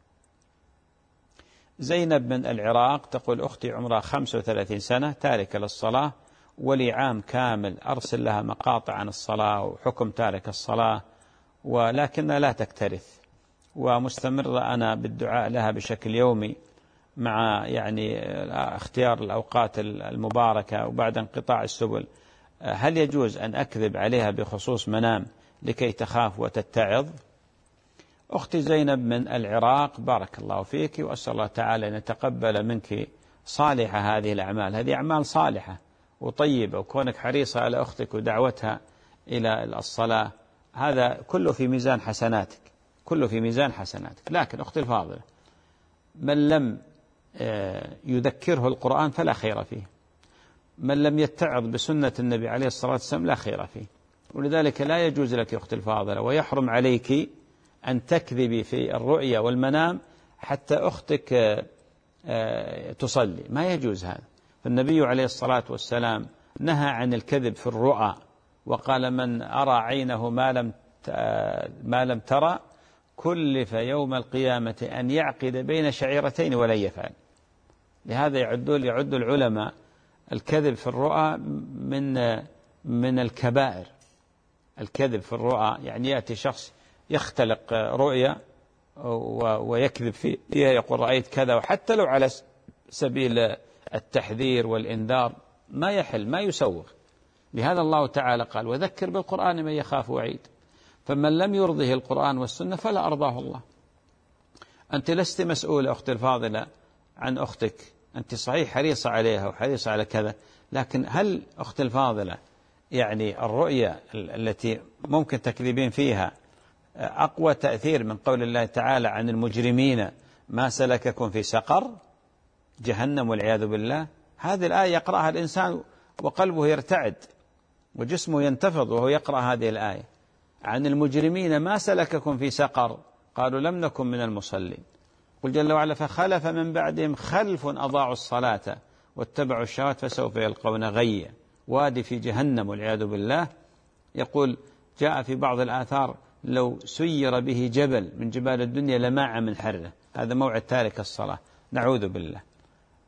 زينب من العراق تقول أختي عمرها 35 سنة تاركة للصلاة، ولي عام كامل أرسل لها مقاطع عن الصلاة وحكم تارك الصلاة، ولكنها لا تكترث، ومستمرة أنا بالدعاء لها بشكل يومي مع يعني اختيار الأوقات المباركة وبعد انقطاع السبل. هل يجوز أن أكذب عليها بخصوص منام لكي تخاف وتتعظ؟ أختي زينب من العراق بارك الله فيك، وأسأل الله تعالى أن يتقبل منك صالحة هذه الأعمال. هذه أعمال صالحة وطيبة، وكونك حريصة على أختك ودعوتها إلى الصلاة هذا كله في ميزان حسناتك، كله في ميزان حسناتك. لكن أختي الفاضلة، من لم يذكره القرآن فلا خير فيه، من لم يتعظ بسنة النبي عليه الصلاة والسلام لا خير فيه. ولذلك لا يجوز لك أختي الفاضلة ويحرم عليك أن تكذبي في الرؤيا والمنام حتى أختك تصلي، ما يجوز هذا. فالنبي عليه الصلاة والسلام نهى عن الكذب في الرؤى، وقال من أرى عينه ما لم ترى كلف يوم القيامة أن يعقد بين شعيرتين ولن يفعل. لهذا يعد العلماء الكذب في الرؤى من الكبائر. الكذب في الرؤى يعني يأتي شخص يختلق رؤيا ويكذب فيها، يقول رأيت كذا، وحتى لو على سبيل التحذير والإنذار ما يحل، ما يسوغ. لهذا الله تعالى قال وذكر بالقرآن من يخاف وعيد. فمن لم يرضه القرآن والسنة فلا أرضاه الله. أنت لست مسؤولة أختي الفاضلة عن أختك، أنت صحيح حريصة عليها وحريصة على كذا، لكن هل أختي الفاضلة يعني الرؤية التي ممكن تكذبين فيها أقوى تأثير من قول الله تعالى عن المجرمين ما سلككم في سقر جهنم والعياذ بالله؟ هذه الآية يقرأها الإنسان وقلبه يرتعد وجسمه ينتفض وهو يقرأ هذه الآية. عن المجرمين ما سلككم في سقر قالوا لم نكن من المصلين. قل جل وعلا فخلف من بعدهم خلف أضاعوا الصلاة واتبعوا الشهوات فسوف يلقون غيا وادي في جهنم والعياذ بالله. يقول جاء في بعض الآثار لو سير به جبل من جبال الدنيا لماع من حره. هذا موعد تارك الصلاة، نعوذ بالله.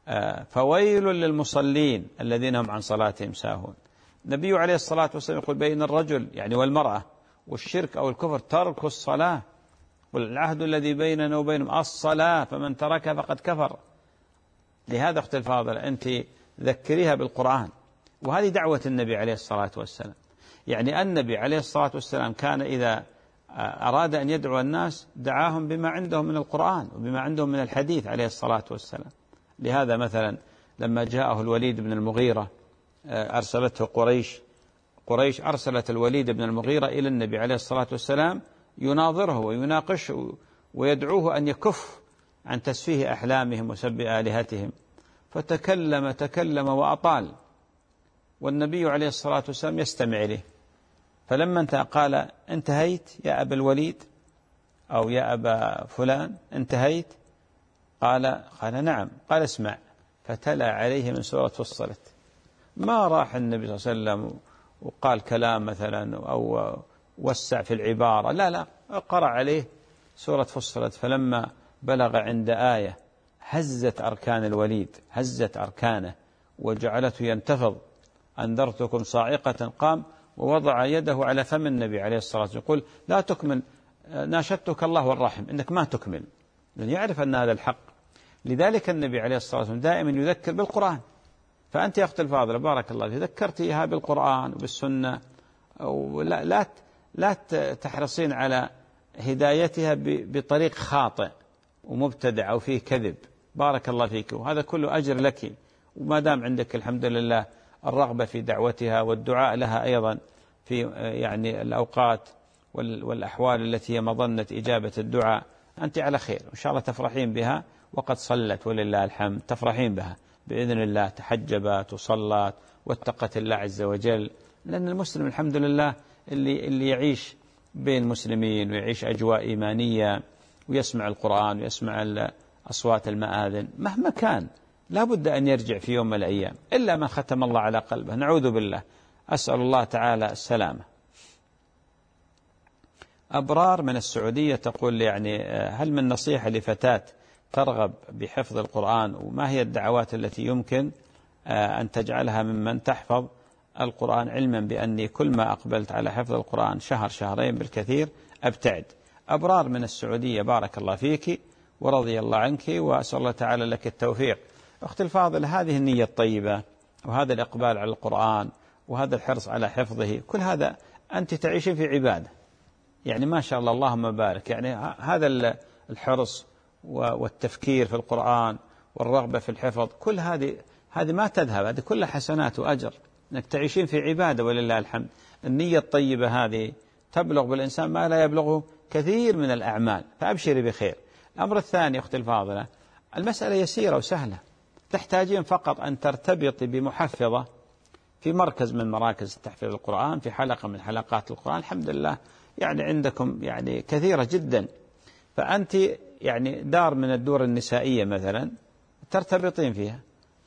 فويل للمصلين الذين هم عن صلاتهم ساهون. النبي عليه الصلاة والسلام يقول بين الرجل يعني والمرأة والشرك أو الكفر ترك الصلاة، والعهد الذي بيننا وبينهم الصلاة فمن تركها فقد كفر. لهذا أختي الفاضلة أنت ذكريها بالقرآن، وهذه دعوة النبي عليه الصلاة والسلام. يعني النبي عليه الصلاة والسلام كان إذا أراد أن يدعو الناس دعاهم بما عندهم من القرآن وبما عندهم من الحديث عليه الصلاة والسلام. لهذا مثلا لما جاءه الوليد بن المغيرة أرسلته قريش أرسلت الوليد بن المغيرة إلى النبي عليه الصلاة والسلام يناظره ويناقشه ويدعوه أن يكف عن تسفيه أحلامهم وسب آلهتهم، فتكلم وأطال، والنبي عليه الصلاة والسلام يستمع إليه. فلما انتهى قال انتهيت يا أبا الوليد أو يا أبا فلان انتهيت؟ قال نعم. قال اسمع، فتلا عليه من سورة فصلت. ما راح النبي صلى الله عليه وسلم وقال كلام مثلا أو وسع في العبارة، لا قرأ عليه سورة فصلت. فلما بلغ عند آية هزت أركان الوليد، هزت أركانه وجعلته ينتفض، أنذرتكم صاعقة، قام ووضع يده على فم النبي عليه الصلاة والسلام يقول لا تكمل، ناشدتك الله والرحم إنك ما تكمل، لأن يعرف أن هذا الحق. لذلك النبي عليه الصلاة والسلام دائما يذكر بالقرآن. فأنت يا أختي الفاضلة بارك الله فيك ذكرتيها بالقرآن وبالسنة، لا تحرصين على هدايتها بطريق خاطئ ومبتدع أو فيه كذب. بارك الله فيك، وهذا كله أجر لك، وما دام عندك الحمد لله الرغبة في دعوتها والدعاء لها أيضا في يعني الأوقات والأحوال التي هي مظنة إجابة الدعاء، أنت على خير إن شاء الله تفرحين بها، وقد صلت ولله الحمد، تفرحين بها بإذن الله، تحجبت وصلت واتقت الله عز وجل. لأن المسلم الحمد لله اللي يعيش بين المسلمين ويعيش أجواء إيمانية ويسمع القرآن ويسمع أصوات المآذن مهما كان لا بد أن يرجع في يوم من الأيام، إلا من ختم الله على قلبه، نعوذ بالله، أسأل الله تعالى السلامة. أبرار من السعودية تقول يعني هل من نصيحة لفتاة ترغب بحفظ القرآن، وما هي الدعوات التي يمكن أن تجعلها ممن تحفظ القرآن، علما بأني كل ما أقبلت على حفظ القرآن شهر شهرين بالكثير أبتعد. أبرار من السعودية بارك الله فيك ورضي الله عنك، وأسأل الله تعالى لك التوفيق. أختي الفاضلة هذه النية الطيبة وهذا الإقبال على القرآن وهذا الحرص على حفظه، كل هذا أنت تعيشين في عبادة، يعني ما شاء الله اللهم بارك. يعني هذا الحرص والتفكير في القرآن والرغبة في الحفظ، كل هذه ما تذهب، هذه كلها حسنات وأجر، أنك تعيشين في عبادة ولله الحمد. النية الطيبة هذه تبلغ بالإنسان ما لا يبلغه كثير من الأعمال، فأبشري بخير. الأمر الثاني أختي الفاضلة، المسألة يسيرة وسهلة، تحتاجين فقط أن ترتبطي بمحفظة في مركز من مراكز تحفيظ القرآن، في حلقة من حلقات القرآن، الحمد لله يعني عندكم يعني كثيرة جدا. فأنت يعني دار من الدور النسائية مثلا ترتبطين فيها،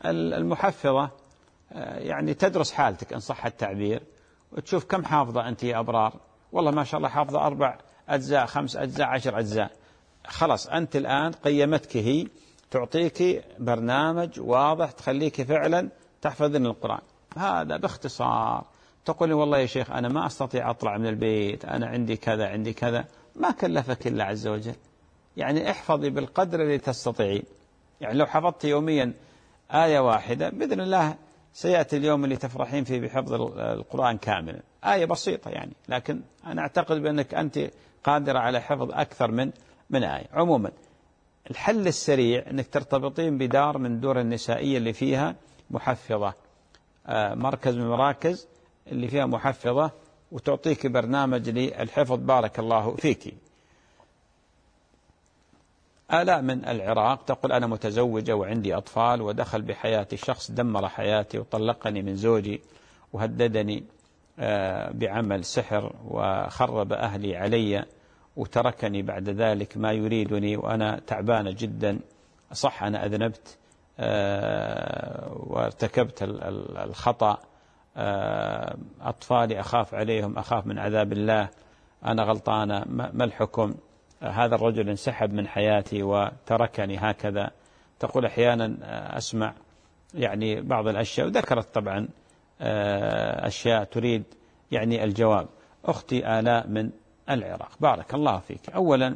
المحفظة يعني تدرس حالتك إن صح التعبير، وتشوف كم حافظة أنت يا أبرار، والله ما شاء الله حافظة 4 أجزاء 5 أجزاء 10 أجزاء، خلاص أنت الآن قيمتك هي، تعطيك برنامج واضح تخليك فعلا تحفظين القرآن. هذا باختصار. تقولي والله يا شيخ أنا ما أستطيع أطلع من البيت، أنا عندي كذا عندي كذا، ما كلفك الله عز وجل، يعني احفظي بالقدر اللي تستطيعين. يعني لو حفظت يوميا آية واحدة بإذن الله سيأتي اليوم اللي تفرحين فيه بحفظ القرآن كاملا، آية بسيطة يعني، لكن أنا أعتقد بأنك أنت قادرة على حفظ أكثر من آية. عموما الحل السريع أنك ترتبطين بدار من دور النسائية اللي فيها محفظة، مركز من مراكز اللي فيها محفظة، وتعطيك برنامج للحفظ. بارك الله فيك. آلاء من العراق تقول أنا متزوجة وعندي أطفال، ودخل بحياتي شخص دمر حياتي وطلقني من زوجي وهددني بعمل سحر وخرب أهلي علي وتركني بعد ذلك ما يريدني، وأنا تعبانة جدا. صح أنا أذنبت وارتكبت الخطأ، أطفالي أخاف عليهم، أخاف من عذاب الله، أنا غلطانة، ما الحكم؟ هذا الرجل انسحب من حياتي وتركني هكذا، تقول أحيانا أسمع يعني بعض الأشياء، وذكرت طبعا أشياء تريد يعني الجواب. أختي آلاء من العراق، بارك الله فيك. أولا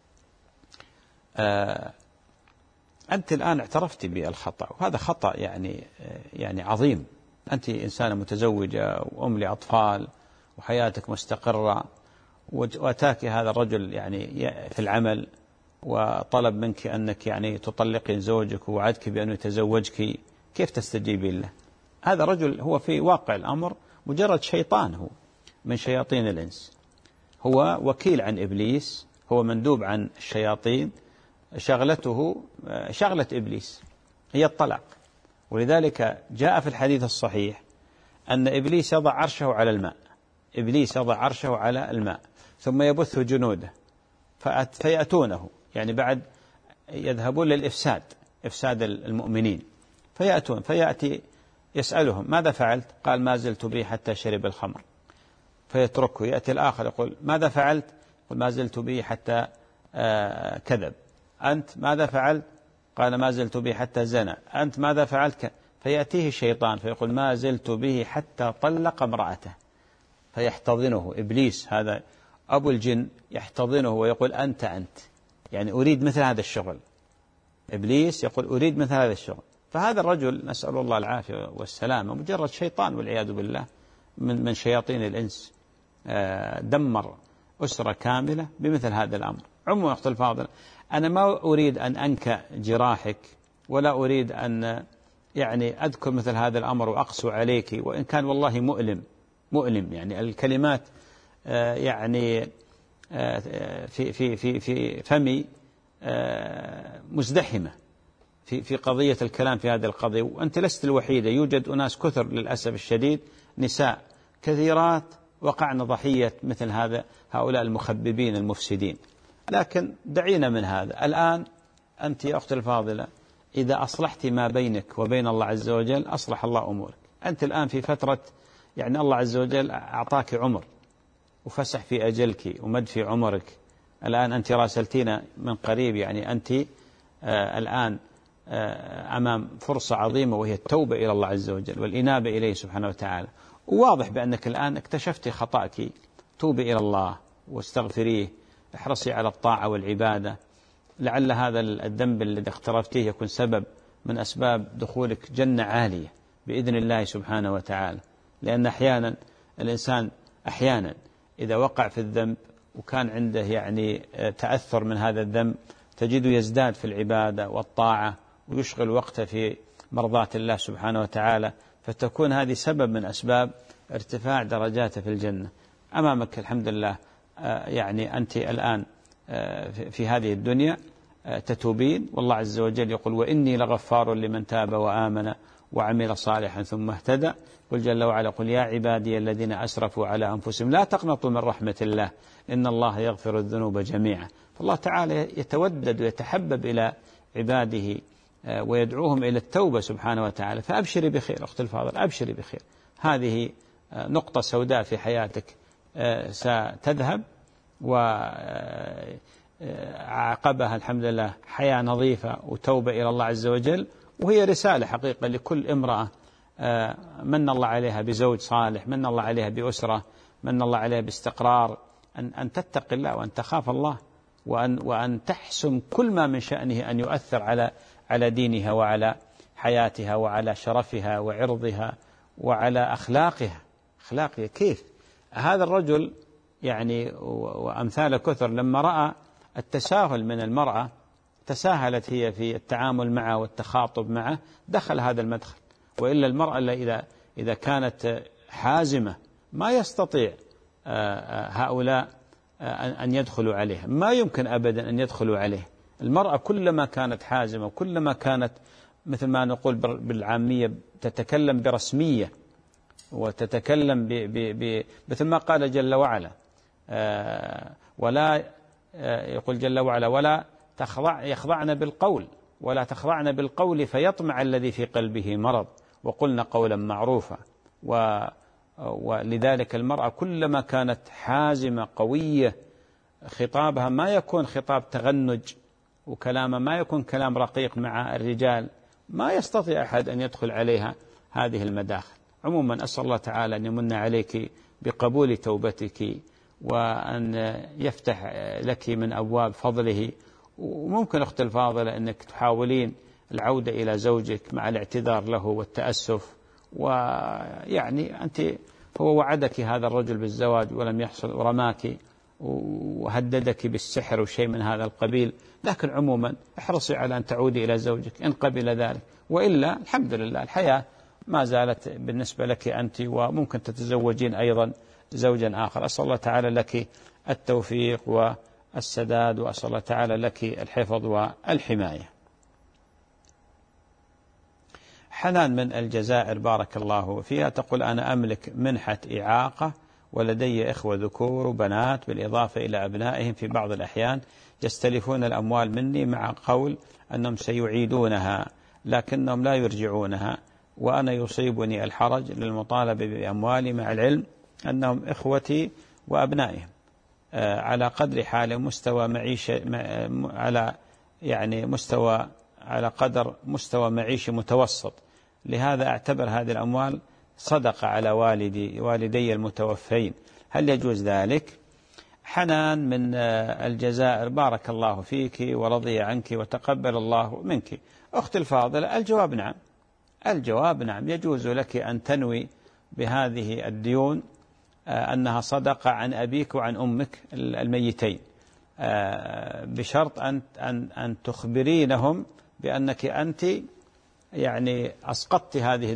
أنت الآن اعترفتي بالخطأ، وهذا خطأ يعني عظيم. أنت إنسانة متزوجة وأم لأطفال وحياتك مستقرة، وأتاك هذا الرجل يعني في العمل وطلب منك أنك يعني تطلقين زوجك ووعدك بأنه يتزوجك، كيف تستجيبين له؟ هذا رجل هو في واقع الأمر مجرد شيطان، هو من شياطين الإنس، هو وكيل عن إبليس، هو مندوب عن الشياطين، شغلته شغلة إبليس هي الطلاق. ولذلك جاء في الحديث الصحيح أن إبليس يضع عرشه على الماء، إبليس يضع عرشه على الماء ثم يبث جنوده فيأتونه، يعني بعد يذهبون للإفساد، إفساد المؤمنين، فيأتي يسألهم ماذا فعلت؟ قال ما زلت به حتى شرب الخمر، فيتركه. يأتي الآخر يقول ماذا فعلت؟ يقول ما زلت به حتى كذب. أنت ماذا فعلت؟ قال ما زلت به حتى زنى. أنت ماذا فعلت؟ فيأتيه الشيطان فيقول ما زلت به حتى طلق امرأته، فيحتضنه إبليس، هذا أبو الجن، يحتضنه ويقول أنت يعني أريد مثل هذا الشغل. إبليس يقول أريد مثل هذا الشغل. فهذا الرجل نسأل الله العافية والسلامة مجرد شيطان والعياذ بالله من شياطين الإنس، دمر أسرة كاملة بمثل هذا الأمر. عموما أخت الفاضل، أنا ما أريد أن أنكأ جراحك، ولا أريد أن يعني أذكر مثل هذا الأمر وأقسو عليك، وإن كان والله مؤلم يعني الكلمات يعني في فمي مزدحمة في قضية الكلام في هذه القضية. وأنت لست الوحيدة، يوجد أناس كثر للأسف الشديد، نساء كثيرات وقعن ضحية مثل هؤلاء المخببين المفسدين. لكن دعينا من هذا. الآن أنت يا أختي الفاضلة إذا أصلحت ما بينك وبين الله عز وجل أصلح الله أمورك. أنت الآن في فترة يعني الله عز وجل أعطاك عمر وفسح في أجلك ومد في عمرك. الآن أنت راسلتينا من قريب، يعني أنت الآن أمام فرصة عظيمة، وهي التوبة إلى الله عز وجل والإنابة إليه سبحانه وتعالى. وواضح بأنك الآن اكتشفت خطأك، توبي إلى الله واستغفريه، احرصي على الطاعة والعبادة. لعل هذا الذنب الذي اقترفتيه يكون سبب من أسباب دخولك جنة عالية بإذن الله سبحانه وتعالى. لأن أحيانا الإنسان إذا وقع في الذنب وكان عنده يعني تأثر من هذا الذنب تجده يزداد في العبادة والطاعة ويشغل وقته في مرضاة الله سبحانه وتعالى، فتكون هذه سبب من أسباب ارتفاع درجاته في الجنة. أمامك الحمد لله يعني أنت الآن في هذه الدنيا تتوبين، والله عز وجل يقول وإني لغفار لمن تاب وآمن وعمل صالحا ثم اهتدى. قل جل وعلا قل يا عبادي الذين أسرفوا على أنفسهم لا تقنطوا من رحمة الله إن الله يغفر الذنوب جميعا. فالله تعالى يتودد ويتحبب إلى عباده ويدعوهم إلى التوبة سبحانه وتعالى. فأبشري بخير أخت الفاضل، أبشري بخير. هذه نقطة سوداء في حياتك ستذهب، وعقبها الحمد لله حياة نظيفة وتوبة إلى الله عز وجل. وهي رسالة حقيقة لكل امرأة من الله عليها بزوج صالح، من الله عليها بأسرة، من الله عليها باستقرار، أن تتقي الله وأن تخاف الله، وأن تحسم كل ما من شأنه أن يؤثر على دينها وعلى حياتها وعلى شرفها وعرضها وعلى أخلاقها. كيف هذا الرجل يعني وأمثال كثر لما رأى التساهل من المرأة، تساهلت هي في التعامل معه والتخاطب معه، دخل هذا المدخل. وإلا المرأة إذا كانت حازمة ما يستطيع هؤلاء أن يدخلوا عليه، ما يمكن أبدا أن يدخلوا عليه. المرأة كلما كانت حازمة وكلما كانت مثل ما نقول بالعامية تتكلم برسمية وتتكلم مثل ما قال جل وعلا ولا يقول جل وعلا ولا يخضعن بالقول ولا تخضعن بالقول فيطمع الذي في قلبه مرض وقلنا قولا معروفا. ولذلك المرأة كلما كانت حازمة قوية خطابها ما يكون خطاب تغنج وكلامه ما يكون كلام رقيق مع الرجال، ما يستطيع أحد أن يدخل عليها هذه المداخل. عموما أسأل الله تعالى أن يمن عليك بقبول توبتك، وأن يفتح لك من أبواب فضله. وممكن أختي الفاضلة أنك تحاولين العودة إلى زوجك مع الاعتذار له والتأسف، ويعني أنت هو وعدك هذا الرجل بالزواج ولم يحصل، ورماك وهددك بالسحر وشيء من هذا القبيل، لكن عموما احرصي على أن تعودي إلى زوجك إن قبل ذلك، وإلا الحمد لله الحياة ما زالت بالنسبة لك أنت، وممكن تتزوجين أيضا زوجا آخر. أسأل الله تعالى لك التوفيق والسداد، وأسأل الله تعالى لك الحفظ والحماية. حنان من الجزائر بارك الله فيها تقول: أنا أملك منحة إعاقة، ولدي إخوة ذكور وبنات بالإضافة إلى أبنائهم في بعض الأحيان يستلفون الأموال مني مع قول أنهم سيعيدونها، لكنهم لا يرجعونها، وأنا يصيبني الحرج للمطالبة بأموالي، مع العلم أنهم إخوتي وأبنائهم على قدر حال مستوى معيشة، على قدر مستوى معيشي متوسط، لهذا أعتبر هذه الأموال صدقة على والدي المتوفين، هل يجوز ذلك؟ حنان من الجزائر بارك الله فيك ورضي عنك وتقبل الله منك. أختي الفاضلة، الجواب نعم، يجوز لك أن تنوي بهذه الديون أنها صدقة عن أبيك وعن أمك الميتين، بشرط أن تخبرينهم بأنك أنت يعني أسقطت هذه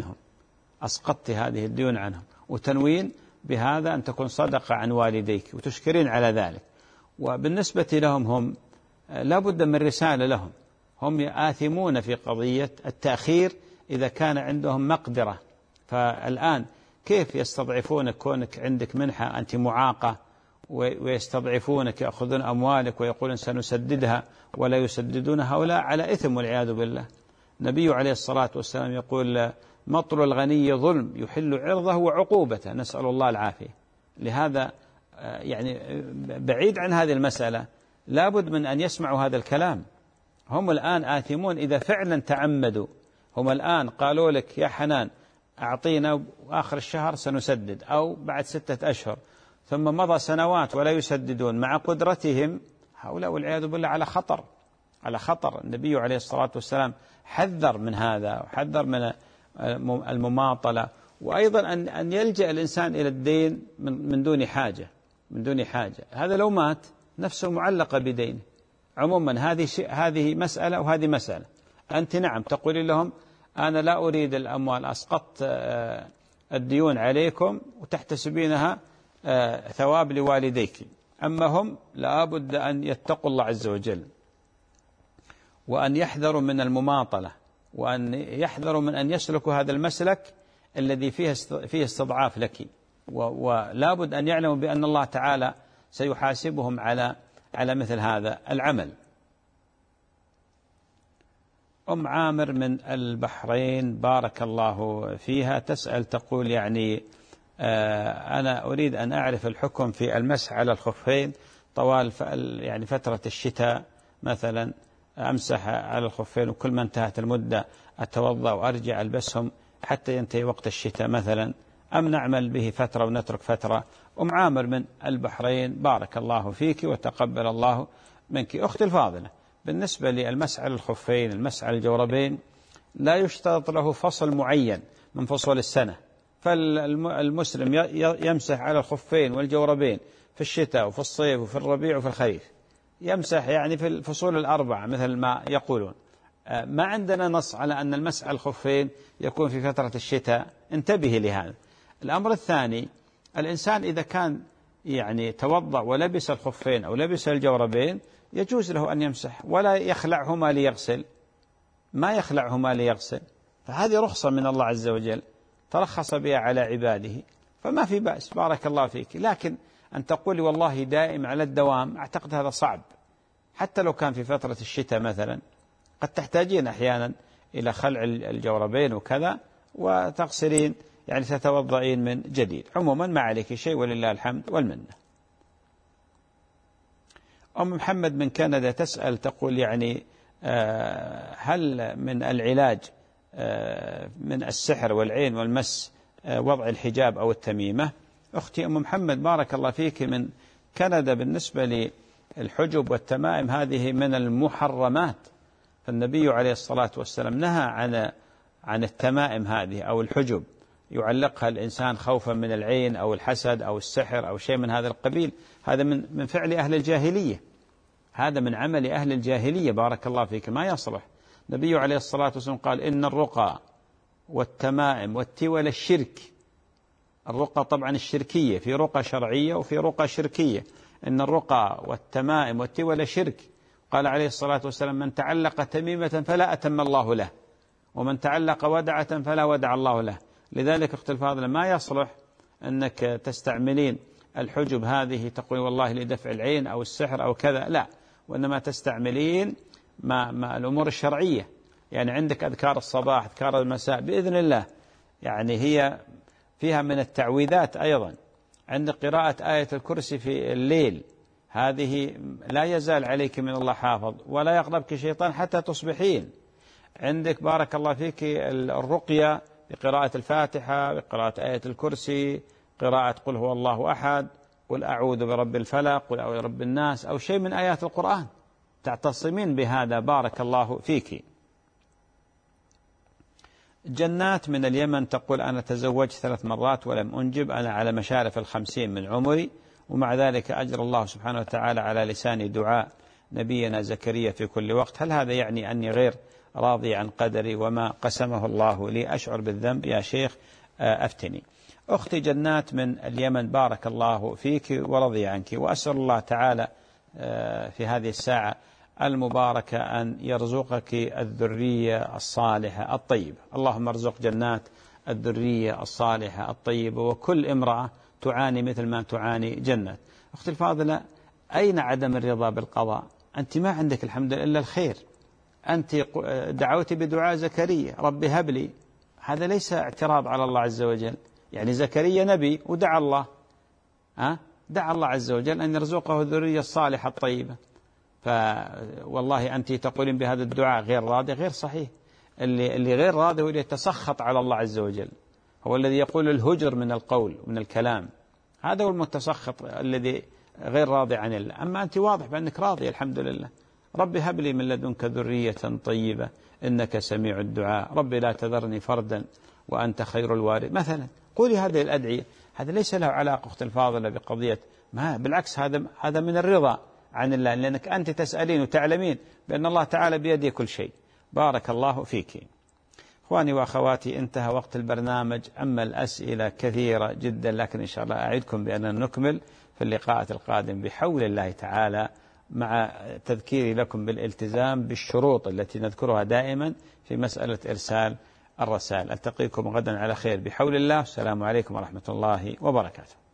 الديون عنهم، وتنوين بهذا أن تكون صدقة عن والديك، وتشكرين على ذلك. وبالنسبة لهم هم لا بد من رسالة لهم، هم آثمون في قضية التأخير إذا كان عندهم مقدرة. فالآن كيف يستضعفونك كونك عندك منحة أنت معاقة، ويستضعفونك، يأخذون أموالك ويقولون سنسددها ولا يسددون، هؤلاء على إثم والعياذ بالله. النبي عليه الصلاة والسلام يقول: مطل الغني ظلم يحل عرضه وعقوبته، نسأل الله العافية. لهذا يعني بعيد عن هذه المسألة، لابد من أن يسمعوا هذا الكلام. هم الآن آثمون إذا فعلا تعمدوا. هم الآن قالوا لك يا حنان أعطينا آخر الشهر سنسدد، أو بعد 6 أشهر، ثم مضى سنوات ولا يسددون مع قدرتهم، هؤلاء والعياذ بالله على خطر. النبي عليه الصلاة والسلام حذر من هذا، وحذر من المماطلة، وأيضا أن يلجأ الإنسان إلى الدين من دون حاجة. هذا لو مات نفسه معلقة بدينه. عموما هذه مسألة وهذه مسألة. أنت نعم تقولي لهم: أنا لا أريد الأموال، أسقطت الديون عليكم وتحتسبينها ثواب لوالديك. أما هم لابد أن يتقوا الله عز وجل، وأن يحذروا من المماطلة، وأن يحذروا من أن يسلكوا هذا المسلك الذي فيه استضعاف لك، ولابد أن يعلموا بأن الله تعالى سيحاسبهم على مثل هذا العمل. أم عامر من البحرين بارك الله فيها تسأل تقول: يعني أنا أريد أن أعرف الحكم في المسح على الخفين طوال يعني فترة الشتاء، مثلا أمسح على الخفين وكل ما انتهت المدة أتوضأ وأرجع ألبسهم حتى ينتهي وقت الشتاء مثلا، أم نعمل به فترة ونترك فترة؟ أم عامر من البحرين بارك الله فيك وتقبل الله منك. أختي الفاضلة، بالنسبة للمسح على الخفين، المسح على الجوربين، لا يشترط له فصل معين من فصول السنة، فالمسلم يمسح على الخفين والجوربين في الشتاء وفي الصيف وفي الربيع وفي الخريف، يمسح يعني في الفصول 4 مثل ما يقولون. ما عندنا نص على أن المسح على الخفين يكون في فترة الشتاء، انتبه لهذا. الأمر الثاني، الإنسان إذا كان يعني توضأ ولبس الخفين أو لبس الجوربين يجوز له أن يمسح ولا يخلعهما ليغسل، ما يخلعهما ليغسل، فهذه رخصة من الله عز وجل ترخص بها على عباده، فما في بأس بارك الله فيك. لكن أن تقولي والله دائم على الدوام، أعتقد هذا صعب. حتى لو كان في فترة الشتاء مثلا قد تحتاجين أحيانا إلى خلع الجوربين وكذا وتغسلين، يعني تتوضئين من جديد. عموما ما عليك شيء ولله الحمد والمنة. أم محمد من كندا تسأل تقول يعني هل من العلاج من السحر والعين والمس وضع الحجاب أو التميمة؟ أختي أم محمد بارك الله فيك من كندا، بالنسبة للحجب والتمائم هذه من المحرمات، فالنبي عليه الصلاة والسلام نهى عن التمائم هذه أو الحجب يعلقها الإنسان خوفا من العين أو الحسد أو السحر أو شيء من هذا القبيل. هذا من فعل أهل الجاهلية، هذا من عمل أهل الجاهلية بارك الله فيك، ما يصلح. النبي عليه الصلاة والسلام قال إن الرقى والتمائم والتول الشرك. الرقى طبعا الشركية، في رقى شرعية وفي رقى شركية. إن الرقى والتمائم والتول شرك. قال عليه الصلاة والسلام من تعلق تميمة فلا أتم الله له، ومن تعلق ودعة فلا ودع الله له. لذلك أخت الفاضلة ما يصلح أنك تستعملين الحجب هذه تقول والله لدفع العين أو السحر أو كذا، لا، وإنما تستعملين مع الأمور الشرعية. يعني عندك أذكار الصباح أذكار المساء بإذن الله، يعني هي فيها من التعويذات أيضا. عندك قراءة آية الكرسي في الليل، هذه لا يزال عليك من الله حافظ ولا يقربك شيطان حتى تصبحين. عندك بارك الله فيك الرقية بقراءة الفاتحة، بقراءة آية الكرسي، قراءة قل هو الله أحد، قل أعوذ برب الفلق، قل أعوذ برب الناس، أو شيء من آيات القرآن تعتصمين بهذا بارك الله فيك. جنات من اليمن تقول أنا تزوجت 3 مرات ولم أنجب، أنا على مشارف 50 من عمري، ومع ذلك أجر الله سبحانه وتعالى على لساني دعاء نبينا زكريا في كل وقت، هل هذا يعني أني غير راضي عن قدري وما قسمه الله لي؟ أشعر بالذنب يا شيخ أفتني. أختي جنات من اليمن بارك الله فيك ورضي عنك، وأسأل الله تعالى في هذه الساعة المباركة أن يرزقك الذرية الصالحة الطيبة. اللهم ارزق جنات الذرية الصالحة الطيبة، وكل امرأة تعاني مثل ما تعاني جنات. أختي الفاضلة، أين عدم الرضا بالقضاء؟ أنت ما عندك الحمد لله إلا الخير. أنت دعوتي بدعاء زكريا رب هب لي، هذا ليس اعتراض على الله عز وجل، يعني زكريا نبي ودعا الله، دعا الله عز وجل أن يرزقه الذرية الصالحة الطيبة. والله أنت تقولين بهذا الدعاء غير راضي، غير صحيح. اللي غير راضي هو اللي يتسخط على الله عز وجل، هو الذي يقول الهجر من القول ومن الكلام، هذا هو المتسخط الذي غير راضي عن الله. أما أنت واضح بأنك راضي الحمد لله. ربي هب لي من لدنك ذرية طيبة إنك سميع الدعاء، ربي لا تذرني فردا وأنت خير الوارث مثلا. قولي هذه الأدعية، هذا ليس له علاقة أختي الفاضلة بقضية، ما بالعكس، هذا من الرضا عن الله، لأنك أنت تسألين وتعلمين بأن الله تعالى بيده كل شيء. بارك الله فيك. إخواني وأخواتي، انتهى وقت البرنامج. أما الأسئلة كثيرة جدا، لكن إن شاء الله أعدكم بأن نكمل في اللقاءات القادم بحول الله تعالى، مع تذكيري لكم بالالتزام بالشروط التي نذكرها دائما في مسألة إرسال الرسائل. ألتقيكم غدا على خير بحول الله. السلام عليكم ورحمة الله وبركاته.